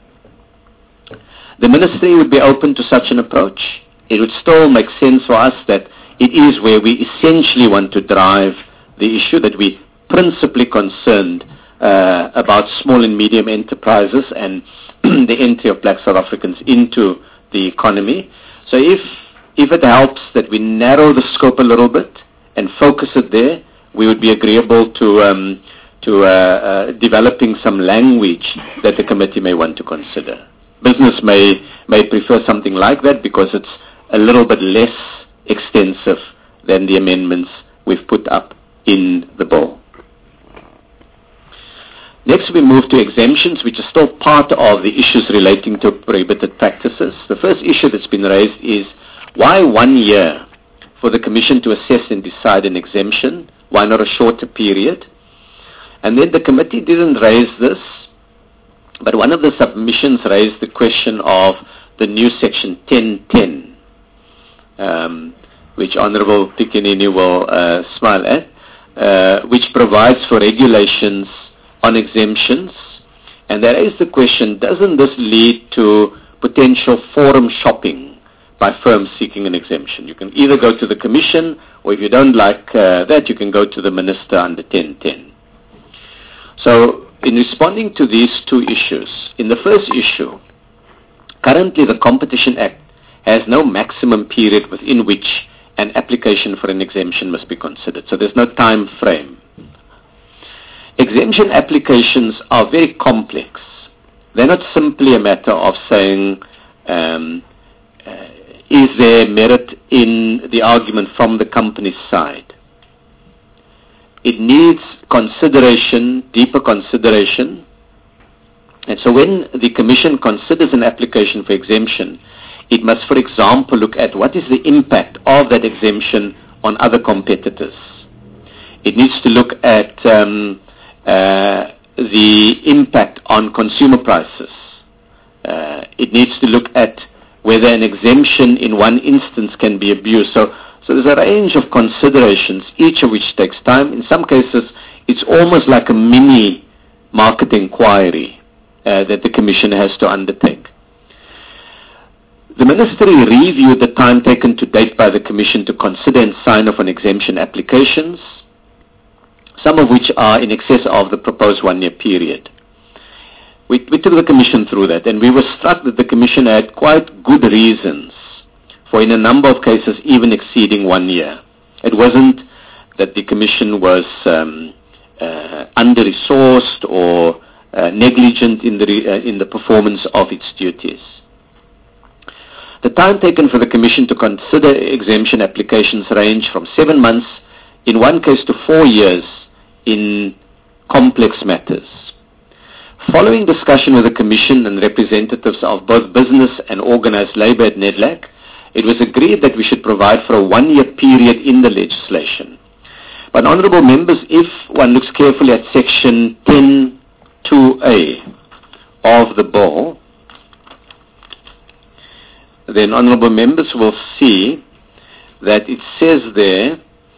The ministry would be open to such an approach. It would still make sense for us that it is where we essentially want to drive the issue, that we principally concerned about small and medium enterprises and the entry of black South Africans into the economy. So if it helps that we narrow the scope a little bit and focus it there, we would be agreeable to developing some language that the committee may want to consider. Business may prefer something like that because it's a little bit less extensive than the amendments we've put up in the bill. Next, we move to exemptions, which are still part of the issues relating to prohibited practices. The first issue that's been raised is, why 1 year for the Commission to assess and decide an exemption? Why not a shorter period? And then the committee didn't raise this, but one of the submissions raised the question of the new section 1010, which Honorable Piccinini will smile at, which provides for regulations on exemptions. And there is the question, doesn't this lead to potential forum shopping by firms seeking an exemption? You can either go to the Commission, or if you don't like that, you can go to the Minister under 1010. So, in responding to these two issues, in the first issue, currently the Competition Act has no maximum period within which an application for an exemption must be considered. So there's no time frame. Exemption applications are very complex. They're not simply a matter of saying, is there merit in the argument from the company's side? It needs consideration, deeper consideration. And so when the Commission considers an application for exemption, it must, for example, look at what is the impact of that exemption on other competitors. It needs to look at the impact on consumer prices. It needs to look at whether an exemption in one instance can be abused. So there's a range of considerations, each of which takes time. In some cases, it's almost like a mini market inquiry that the Commission has to undertake. The Ministry reviewed the time taken to date by the Commission to consider and sign off on exemption applications, some of which are in excess of the proposed 1 year period. We took the Commission through that, and we were struck that the Commission had quite good reasons for, in a number of cases, even exceeding 1 year. It wasn't that the Commission was under-resourced or negligent in the performance of its duties. The time taken for the Commission to consider exemption applications range from 7 months, in one case, to 4 years in complex matters. Following discussion with the Commission and representatives of both business and organized labor at NEDLAC, it was agreed that we should provide for a 1 year period in the legislation. But, honourable members, if one looks carefully at section 10(2)(a) of the bill, then honourable members will see that it says there,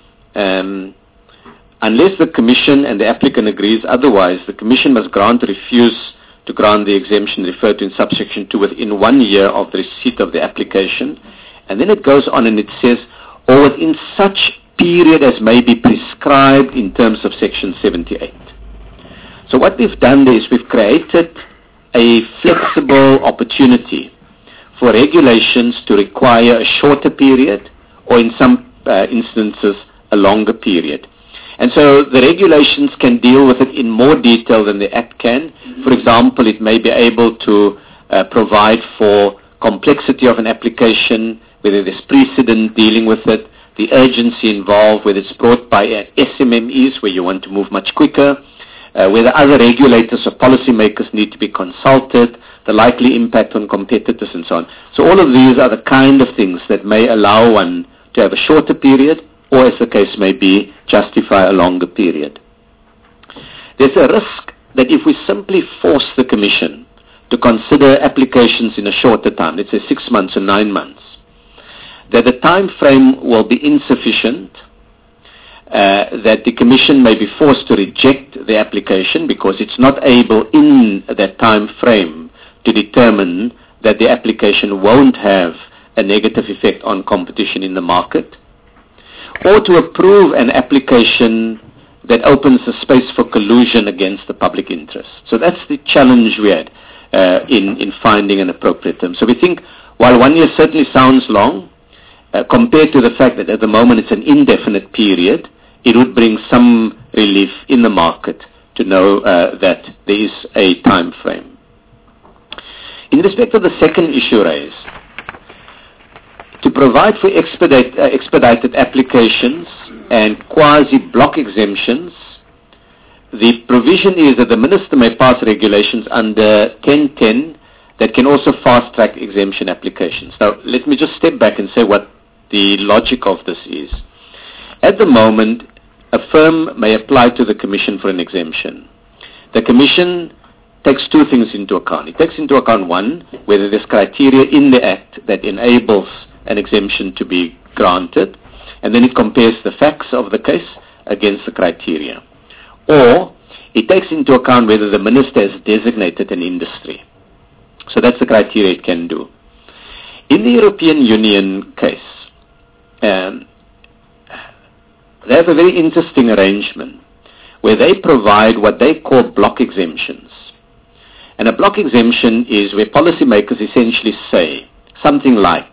unless the Commission and the applicant agrees otherwise, the Commission must grant or refuse to grant the exemption referred to in subsection 2 within 1 year of the receipt of the application. And then it goes on and it says, or within such period as may be prescribed in terms of section 78. So what we've done there is we've created a flexible opportunity for regulations to require a shorter period or in some instances a longer period. And so the regulations can deal with it in more detail than the Act can. For example, it may be able to provide for complexity of an application, whether there's precedent dealing with it, the urgency involved, whether it's brought by SMMEs where you want to move much quicker, whether other regulators or policymakers need to be consulted, the likely impact on competitors and so on. So all of these are the kind of things that may allow one to have a shorter period or, as the case may be, justify a longer period. There's a risk that if we simply force the Commission to consider applications in a shorter time, let's say 6 months or 9 months, that the time frame will be insufficient, that the Commission may be forced to reject the application because it's not able in that time frame to determine that the application won't have a negative effect on competition in the market, or to approve an application that opens a space for collusion against the public interest. So that's the challenge we had in finding an appropriate term. So we think while 1 year certainly sounds long, compared to the fact that at the moment it's an indefinite period, it would bring some relief in the market to know that there is a time frame. In respect of the second issue raised, to provide for expedited applications and quasi-block exemptions, the provision is that the Minister may pass regulations under 1010 that can also fast-track exemption applications. Now, let me just step back and say what the logic of this is. At the moment, a firm may apply to the Commission for an exemption. The Commission takes two things into account. It takes into account, one, whether there's criteria in the Act that enables an exemption to be granted, and then it compares the facts of the case against the criteria. Or it takes into account whether the Minister has designated an industry. So that's the criteria it can do. In the European Union case, they have a very interesting arrangement where they provide what they call block exemptions. And a block exemption is where policymakers essentially say something like,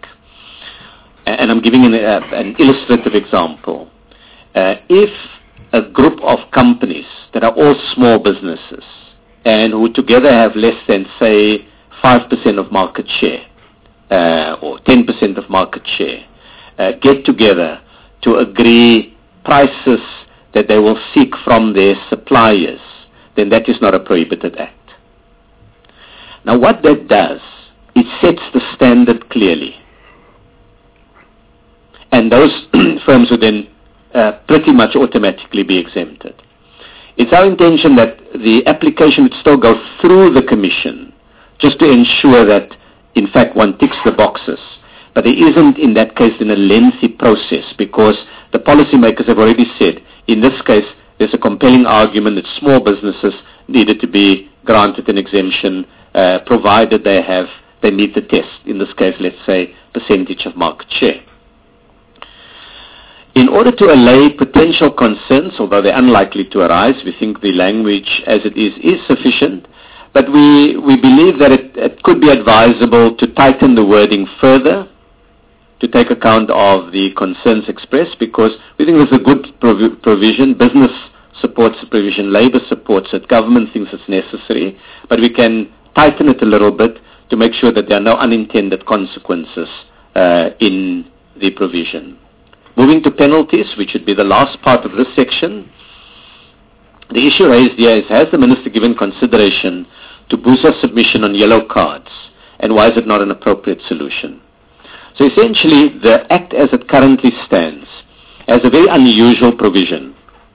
and I'm giving an illustrative example, if a group of companies that are all small businesses and who together have less than, say, 5% of market share or 10% of market share get together to agree prices that they will seek from their suppliers, then that is not a prohibited act. Now what that does, it sets the standard clearly. And those firms would then pretty much automatically be exempted. It's our intention that the application would still go through the Commission just to ensure that, in fact, one ticks the boxes. But there isn't, in that case, then a lengthy process because the policymakers have already said, in this case, there's a compelling argument that small businesses needed to be granted an exemption provided they meet the test. In this case, let's say, percentage of market share. In order to allay potential concerns, although they're unlikely to arise, we think the language as it is sufficient, but we believe that it could be advisable to tighten the wording further to take account of the concerns expressed, because we think there's a good provision. Business supports the provision, labor supports it, government thinks it's necessary, but we can tighten it a little bit to make sure that there are no unintended consequences in the provision. Moving to penalties, which would be the last part of this section, the issue raised here is, has the Minister given consideration to BUSA submission on yellow cards, and why is it not an appropriate solution? So essentially, the Act as it currently stands has a very unusual provision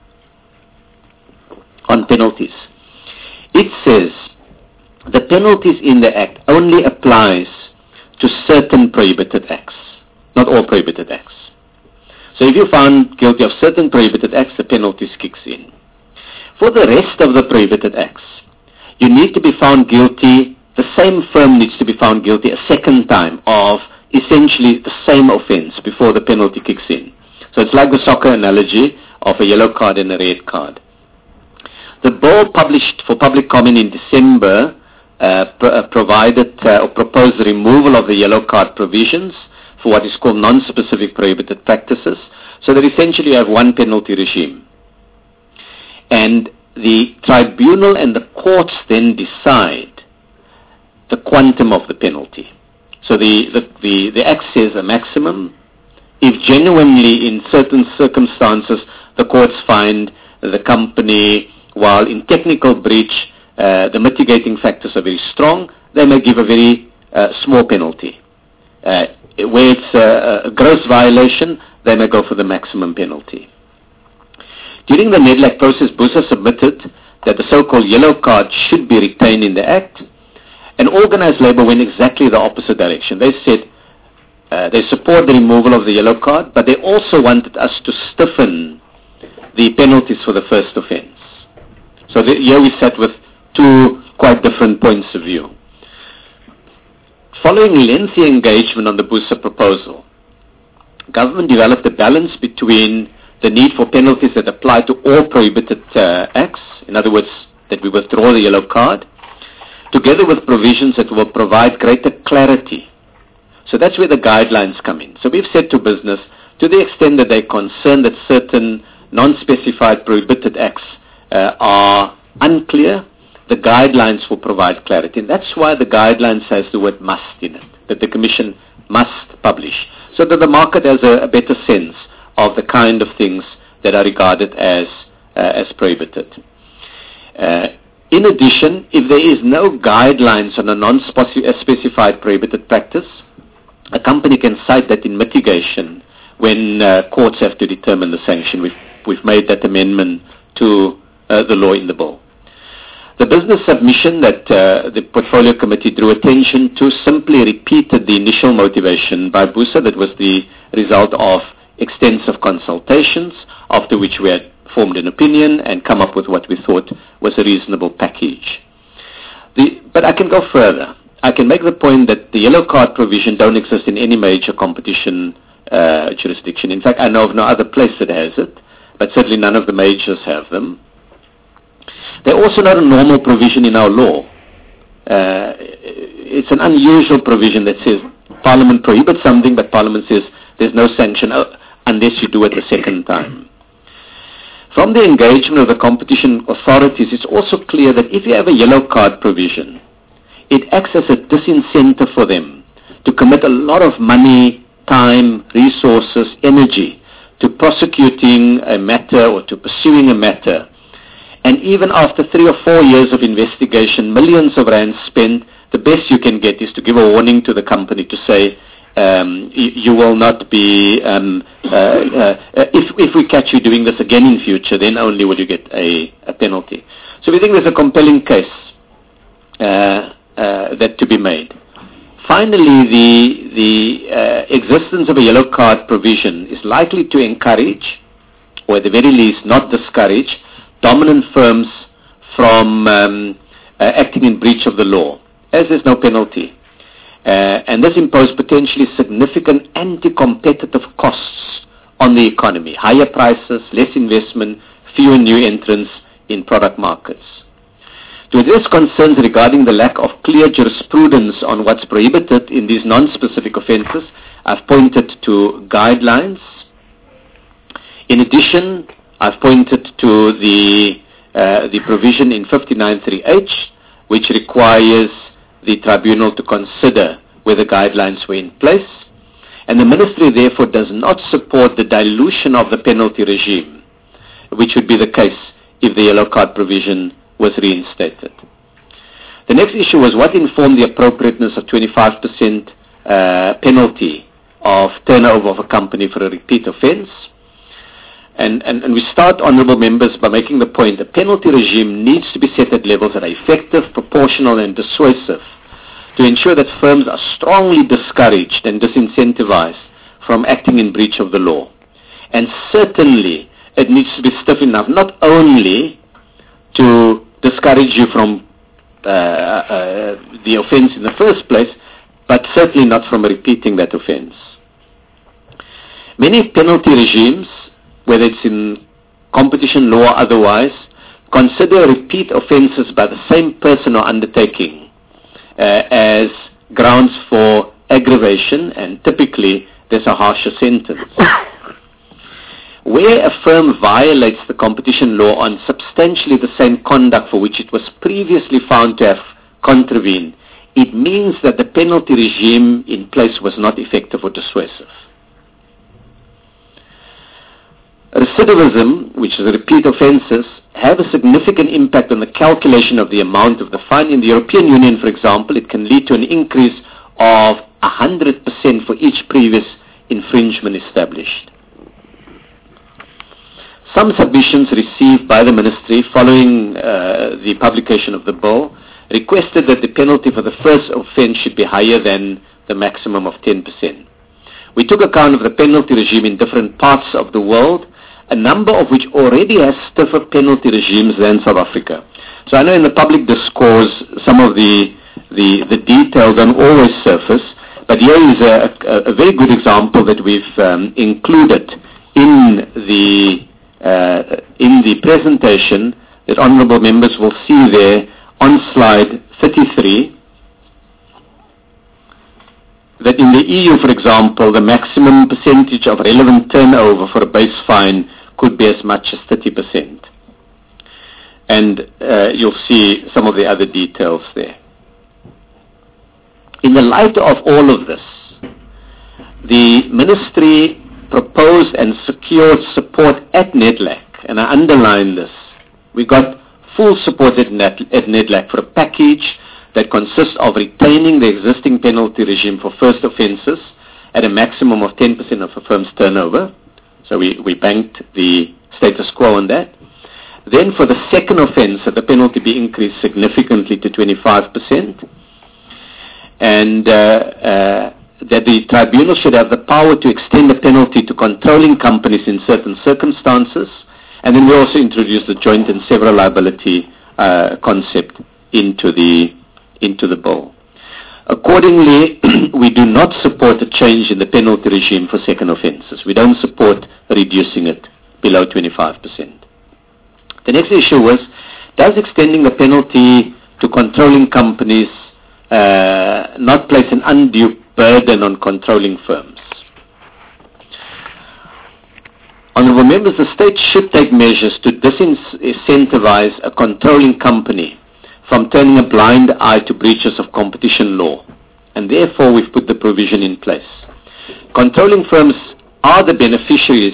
on penalties. It says the penalties in the Act only applies to certain prohibited acts, not all prohibited acts. So if you're found guilty of certain prohibited acts, the penalties kicks in. For the rest of the prohibited acts, you need to be found guilty, the same firm needs to be found guilty a second time of essentially the same offense before the penalty kicks in. So it's like the soccer analogy of a yellow card and a red card. The bill published for public comment in December provided or proposed the removal of the yellow card provisions for what is called non-specific prohibited practices, so that essentially you have one penalty regime. And the tribunal and the courts then decide the quantum of the penalty. So the Act says a maximum. If genuinely in certain circumstances the courts find the company, while in technical breach the mitigating factors are very strong, they may give a very small penalty. Where it's a gross violation, they may go for the maximum penalty. During the NEDLAC process, BUSA submitted that the so-called yellow card should be retained in the Act, and organised labour went exactly the opposite direction. They said they support the removal of the yellow card, but they also wanted us to stiffen the penalties for the first offence. So here we sat with two quite different points of view. Following lengthy engagement on the BUSA proposal, government developed a balance between the need for penalties that apply to all prohibited acts, in other words, that we withdraw the yellow card, together with provisions that will provide greater clarity. So that's where the guidelines come in. So we've said to business, to the extent that they're concerned that certain non-specified prohibited acts are unclear, the guidelines will provide clarity. And that's why the guidelines has the word must in it, that the Commission must publish, so that the market has a better sense of the kind of things that are regarded as prohibited. In addition, if there is no guidelines on a non-specified prohibited practice, a company can cite that in mitigation when courts have to determine the sanction. We've made that amendment to the law in the bill. The business submission that the Portfolio Committee drew attention to simply repeated the initial motivation by BUSA that was the result of extensive consultations, after which we had formed an opinion and come up with what we thought was a reasonable package. But I can go further. I can make the point that the yellow card provision don't exist in any major competition jurisdiction. In fact, I know of no other place that has it, but certainly none of the majors have them. They're also not a normal provision in our law. It's an unusual provision that says Parliament prohibits something, but Parliament says there's no sanction unless you do it the second time. From the engagement of the competition authorities, it's also clear that if you have a yellow card provision, it acts as a disincentive for them to commit a lot of money, time, resources, energy to prosecuting a matter or to pursuing a matter. And even after 3 or 4 years of investigation, millions of rands spent, the best you can get is to give a warning to the company to say, you will not be, if we catch you doing this again in future, then only will you get a penalty. So we think there's a compelling case that to be made. Finally, the existence of a yellow card provision is likely to encourage, or at the very least not discourage, dominant firms from acting in breach of the law, as there's no penalty. And this imposes potentially significant anti-competitive costs on the economy, higher prices, less investment, fewer new entrants in product markets. To address concerns regarding the lack of clear jurisprudence on what's prohibited in these non-specific offences, I've pointed to guidelines. In addition, I've pointed to the provision in 59.3H, which requires the tribunal to consider whether guidelines were in place. And the Ministry therefore does not support the dilution of the penalty regime, which would be the case if the yellow card provision was reinstated. The next issue was what informed the appropriateness of 25% penalty of turnover of a company for a repeat offence. And we start, honourable members, by making the point that penalty regime needs to be set at levels that are effective, proportional and dissuasive to ensure that firms are strongly discouraged and disincentivized from acting in breach of the law. And certainly it needs to be stiff enough not only to discourage you from the offence in the first place, but certainly not from repeating that offence. Many penalty regimes, whether it's in competition law or otherwise, consider repeat offences by the same person or undertaking as grounds for aggravation, and typically there's a harsher sentence. Where a firm violates the competition law on substantially the same conduct for which it was previously found to have contravened, it means that the penalty regime in place was not effective or dissuasive. Recidivism, which is repeat offences, have a significant impact on the calculation of the amount of the fine. In the European Union, for example, it can lead to an increase of 100% for each previous infringement established. Some submissions received by the Ministry following the publication of the bill requested that the penalty for the first offence should be higher than the maximum of 10%. We took account of the penalty regime in different parts of the world, a number of which already has stiffer penalty regimes than South Africa. So I know in the public discourse some of the details don't always surface, but here is a very good example that we've included in the presentation that honourable members will see there on slide 33, that in the EU, for example, the maximum percentage of relevant turnover for a base fine could be as much as 30%. And you'll see some of the other details there. In the light of all of this, the Ministry proposed and secured support at NEDLAC, and I underline this. We got full support at NEDLAC for a package that consists of retaining the existing penalty regime for first offences at a maximum of 10% of a firm's turnover. So we banked the status quo on that. Then for the second offence, that the penalty be increased significantly to 25%. And that the tribunal should have the power to extend the penalty to controlling companies in certain circumstances. And then we also introduced the joint and several liability concept into the bill. Accordingly, we do not support a change in the penalty regime for second offences. We don't support reducing it below 25%. The next issue was, does extending the penalty to controlling companies not place an undue burden on controlling firms? Honourable members, the state should take measures to disincentivize a controlling company from turning a blind eye to breaches of competition law, and therefore we've put the provision in place. Controlling firms are the beneficiaries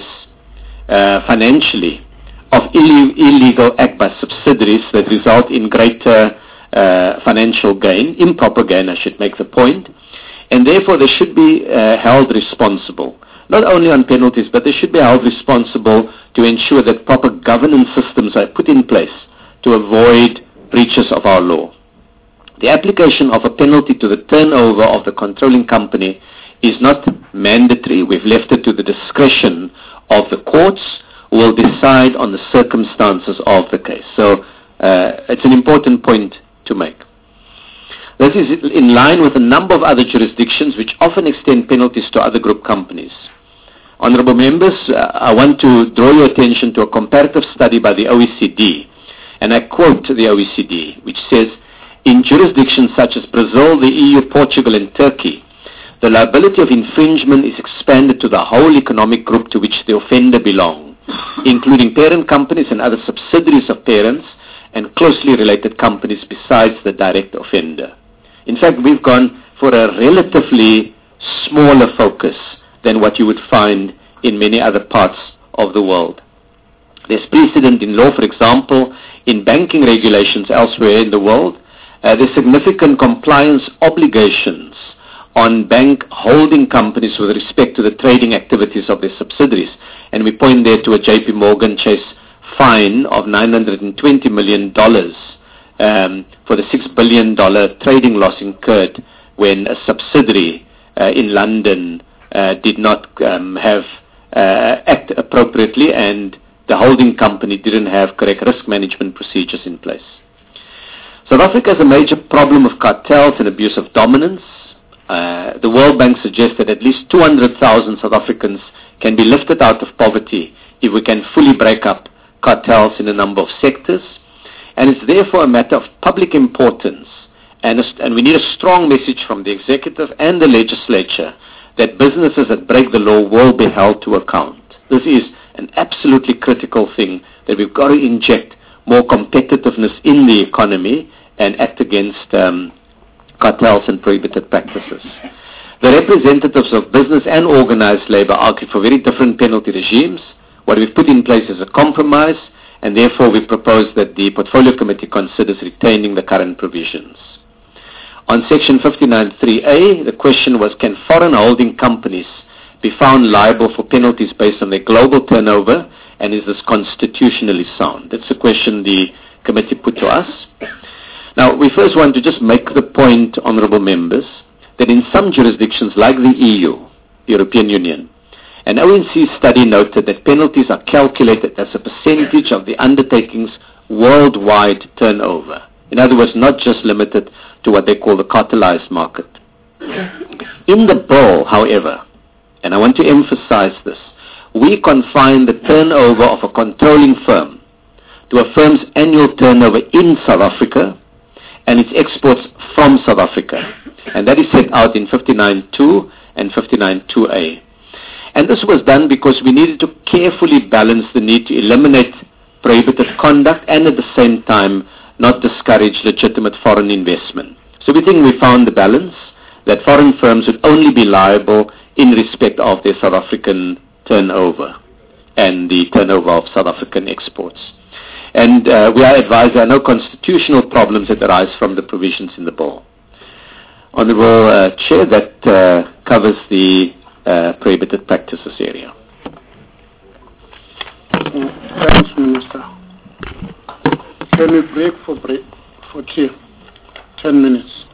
financially of illegal act by subsidiaries that result in greater financial gain, improper gain, I should make the point, and therefore they should be held responsible, not only on penalties, but they should be held responsible to ensure that proper governance systems are put in place to avoid breaches of our law. The application of a penalty to the turnover of the controlling company is not mandatory. We've left it to the discretion of the courts, who will decide on the circumstances of the case. So it's an important point to make. This is in line with a number of other jurisdictions which often extend penalties to other group companies. Honourable members, I want to draw your attention to a comparative study by the OECD, and I quote the OECD, which says, in jurisdictions such as Brazil, the EU, Portugal and Turkey, the liability of infringement is expanded to the whole economic group to which the offender belongs, including parent companies and other subsidiaries of parents and closely related companies besides the direct offender. In fact, we've gone for a relatively smaller focus than what you would find in many other parts of the world. There's precedent in law, for example, in banking regulations elsewhere in the world. There's significant compliance obligations on bank holding companies with respect to the trading activities of their subsidiaries. And we point there to a JP Morgan Chase fine of $920 million for the $6 billion trading loss incurred when a subsidiary in London did not act appropriately, and the holding company didn't have correct risk management procedures in place. South Africa has a major problem of cartels and abuse of dominance. The World Bank suggests that at least 200,000 South Africans can be lifted out of poverty if we can fully break up cartels in a number of sectors. And it's therefore a matter of public importance And we need a strong message from the executive and the legislature that businesses that break the law will be held to account. This is an absolutely critical thing, that we've got to inject more competitiveness in the economy and act against cartels and prohibited practices. The representatives of business and organized labor argue for very different penalty regimes. What we've put in place is a compromise, and therefore we propose that the Portfolio Committee considers retaining the current provisions. On Section 59.3a, the question was, can foreign holding companies be found liable for penalties based on their global turnover, and is this constitutionally sound? That's the question the committee put to us. Now, we first want to just make the point, honorable members, that in some jurisdictions like the EU, European Union, an ONC study noted that penalties are calculated as a percentage of the undertaking's worldwide turnover. In other words, not just limited to what they call the cartelized market. In the bill, however, and I want to emphasize this, we confine the turnover of a controlling firm to a firm's annual turnover in South Africa and its exports from South Africa. And that is set out in 59.2 and 59.2a. And this was done because we needed to carefully balance the need to eliminate prohibited conduct and at the same time not discourage legitimate foreign investment. So we think we found the balance, that foreign firms would only be liable in respect of their South African turnover and the turnover of South African exports. And we are advised there are no constitutional problems that arise from the provisions in the bill. Honourable Chair, that covers the prohibited practices area. Thanks, Minister. Can we break for tea? 10 minutes.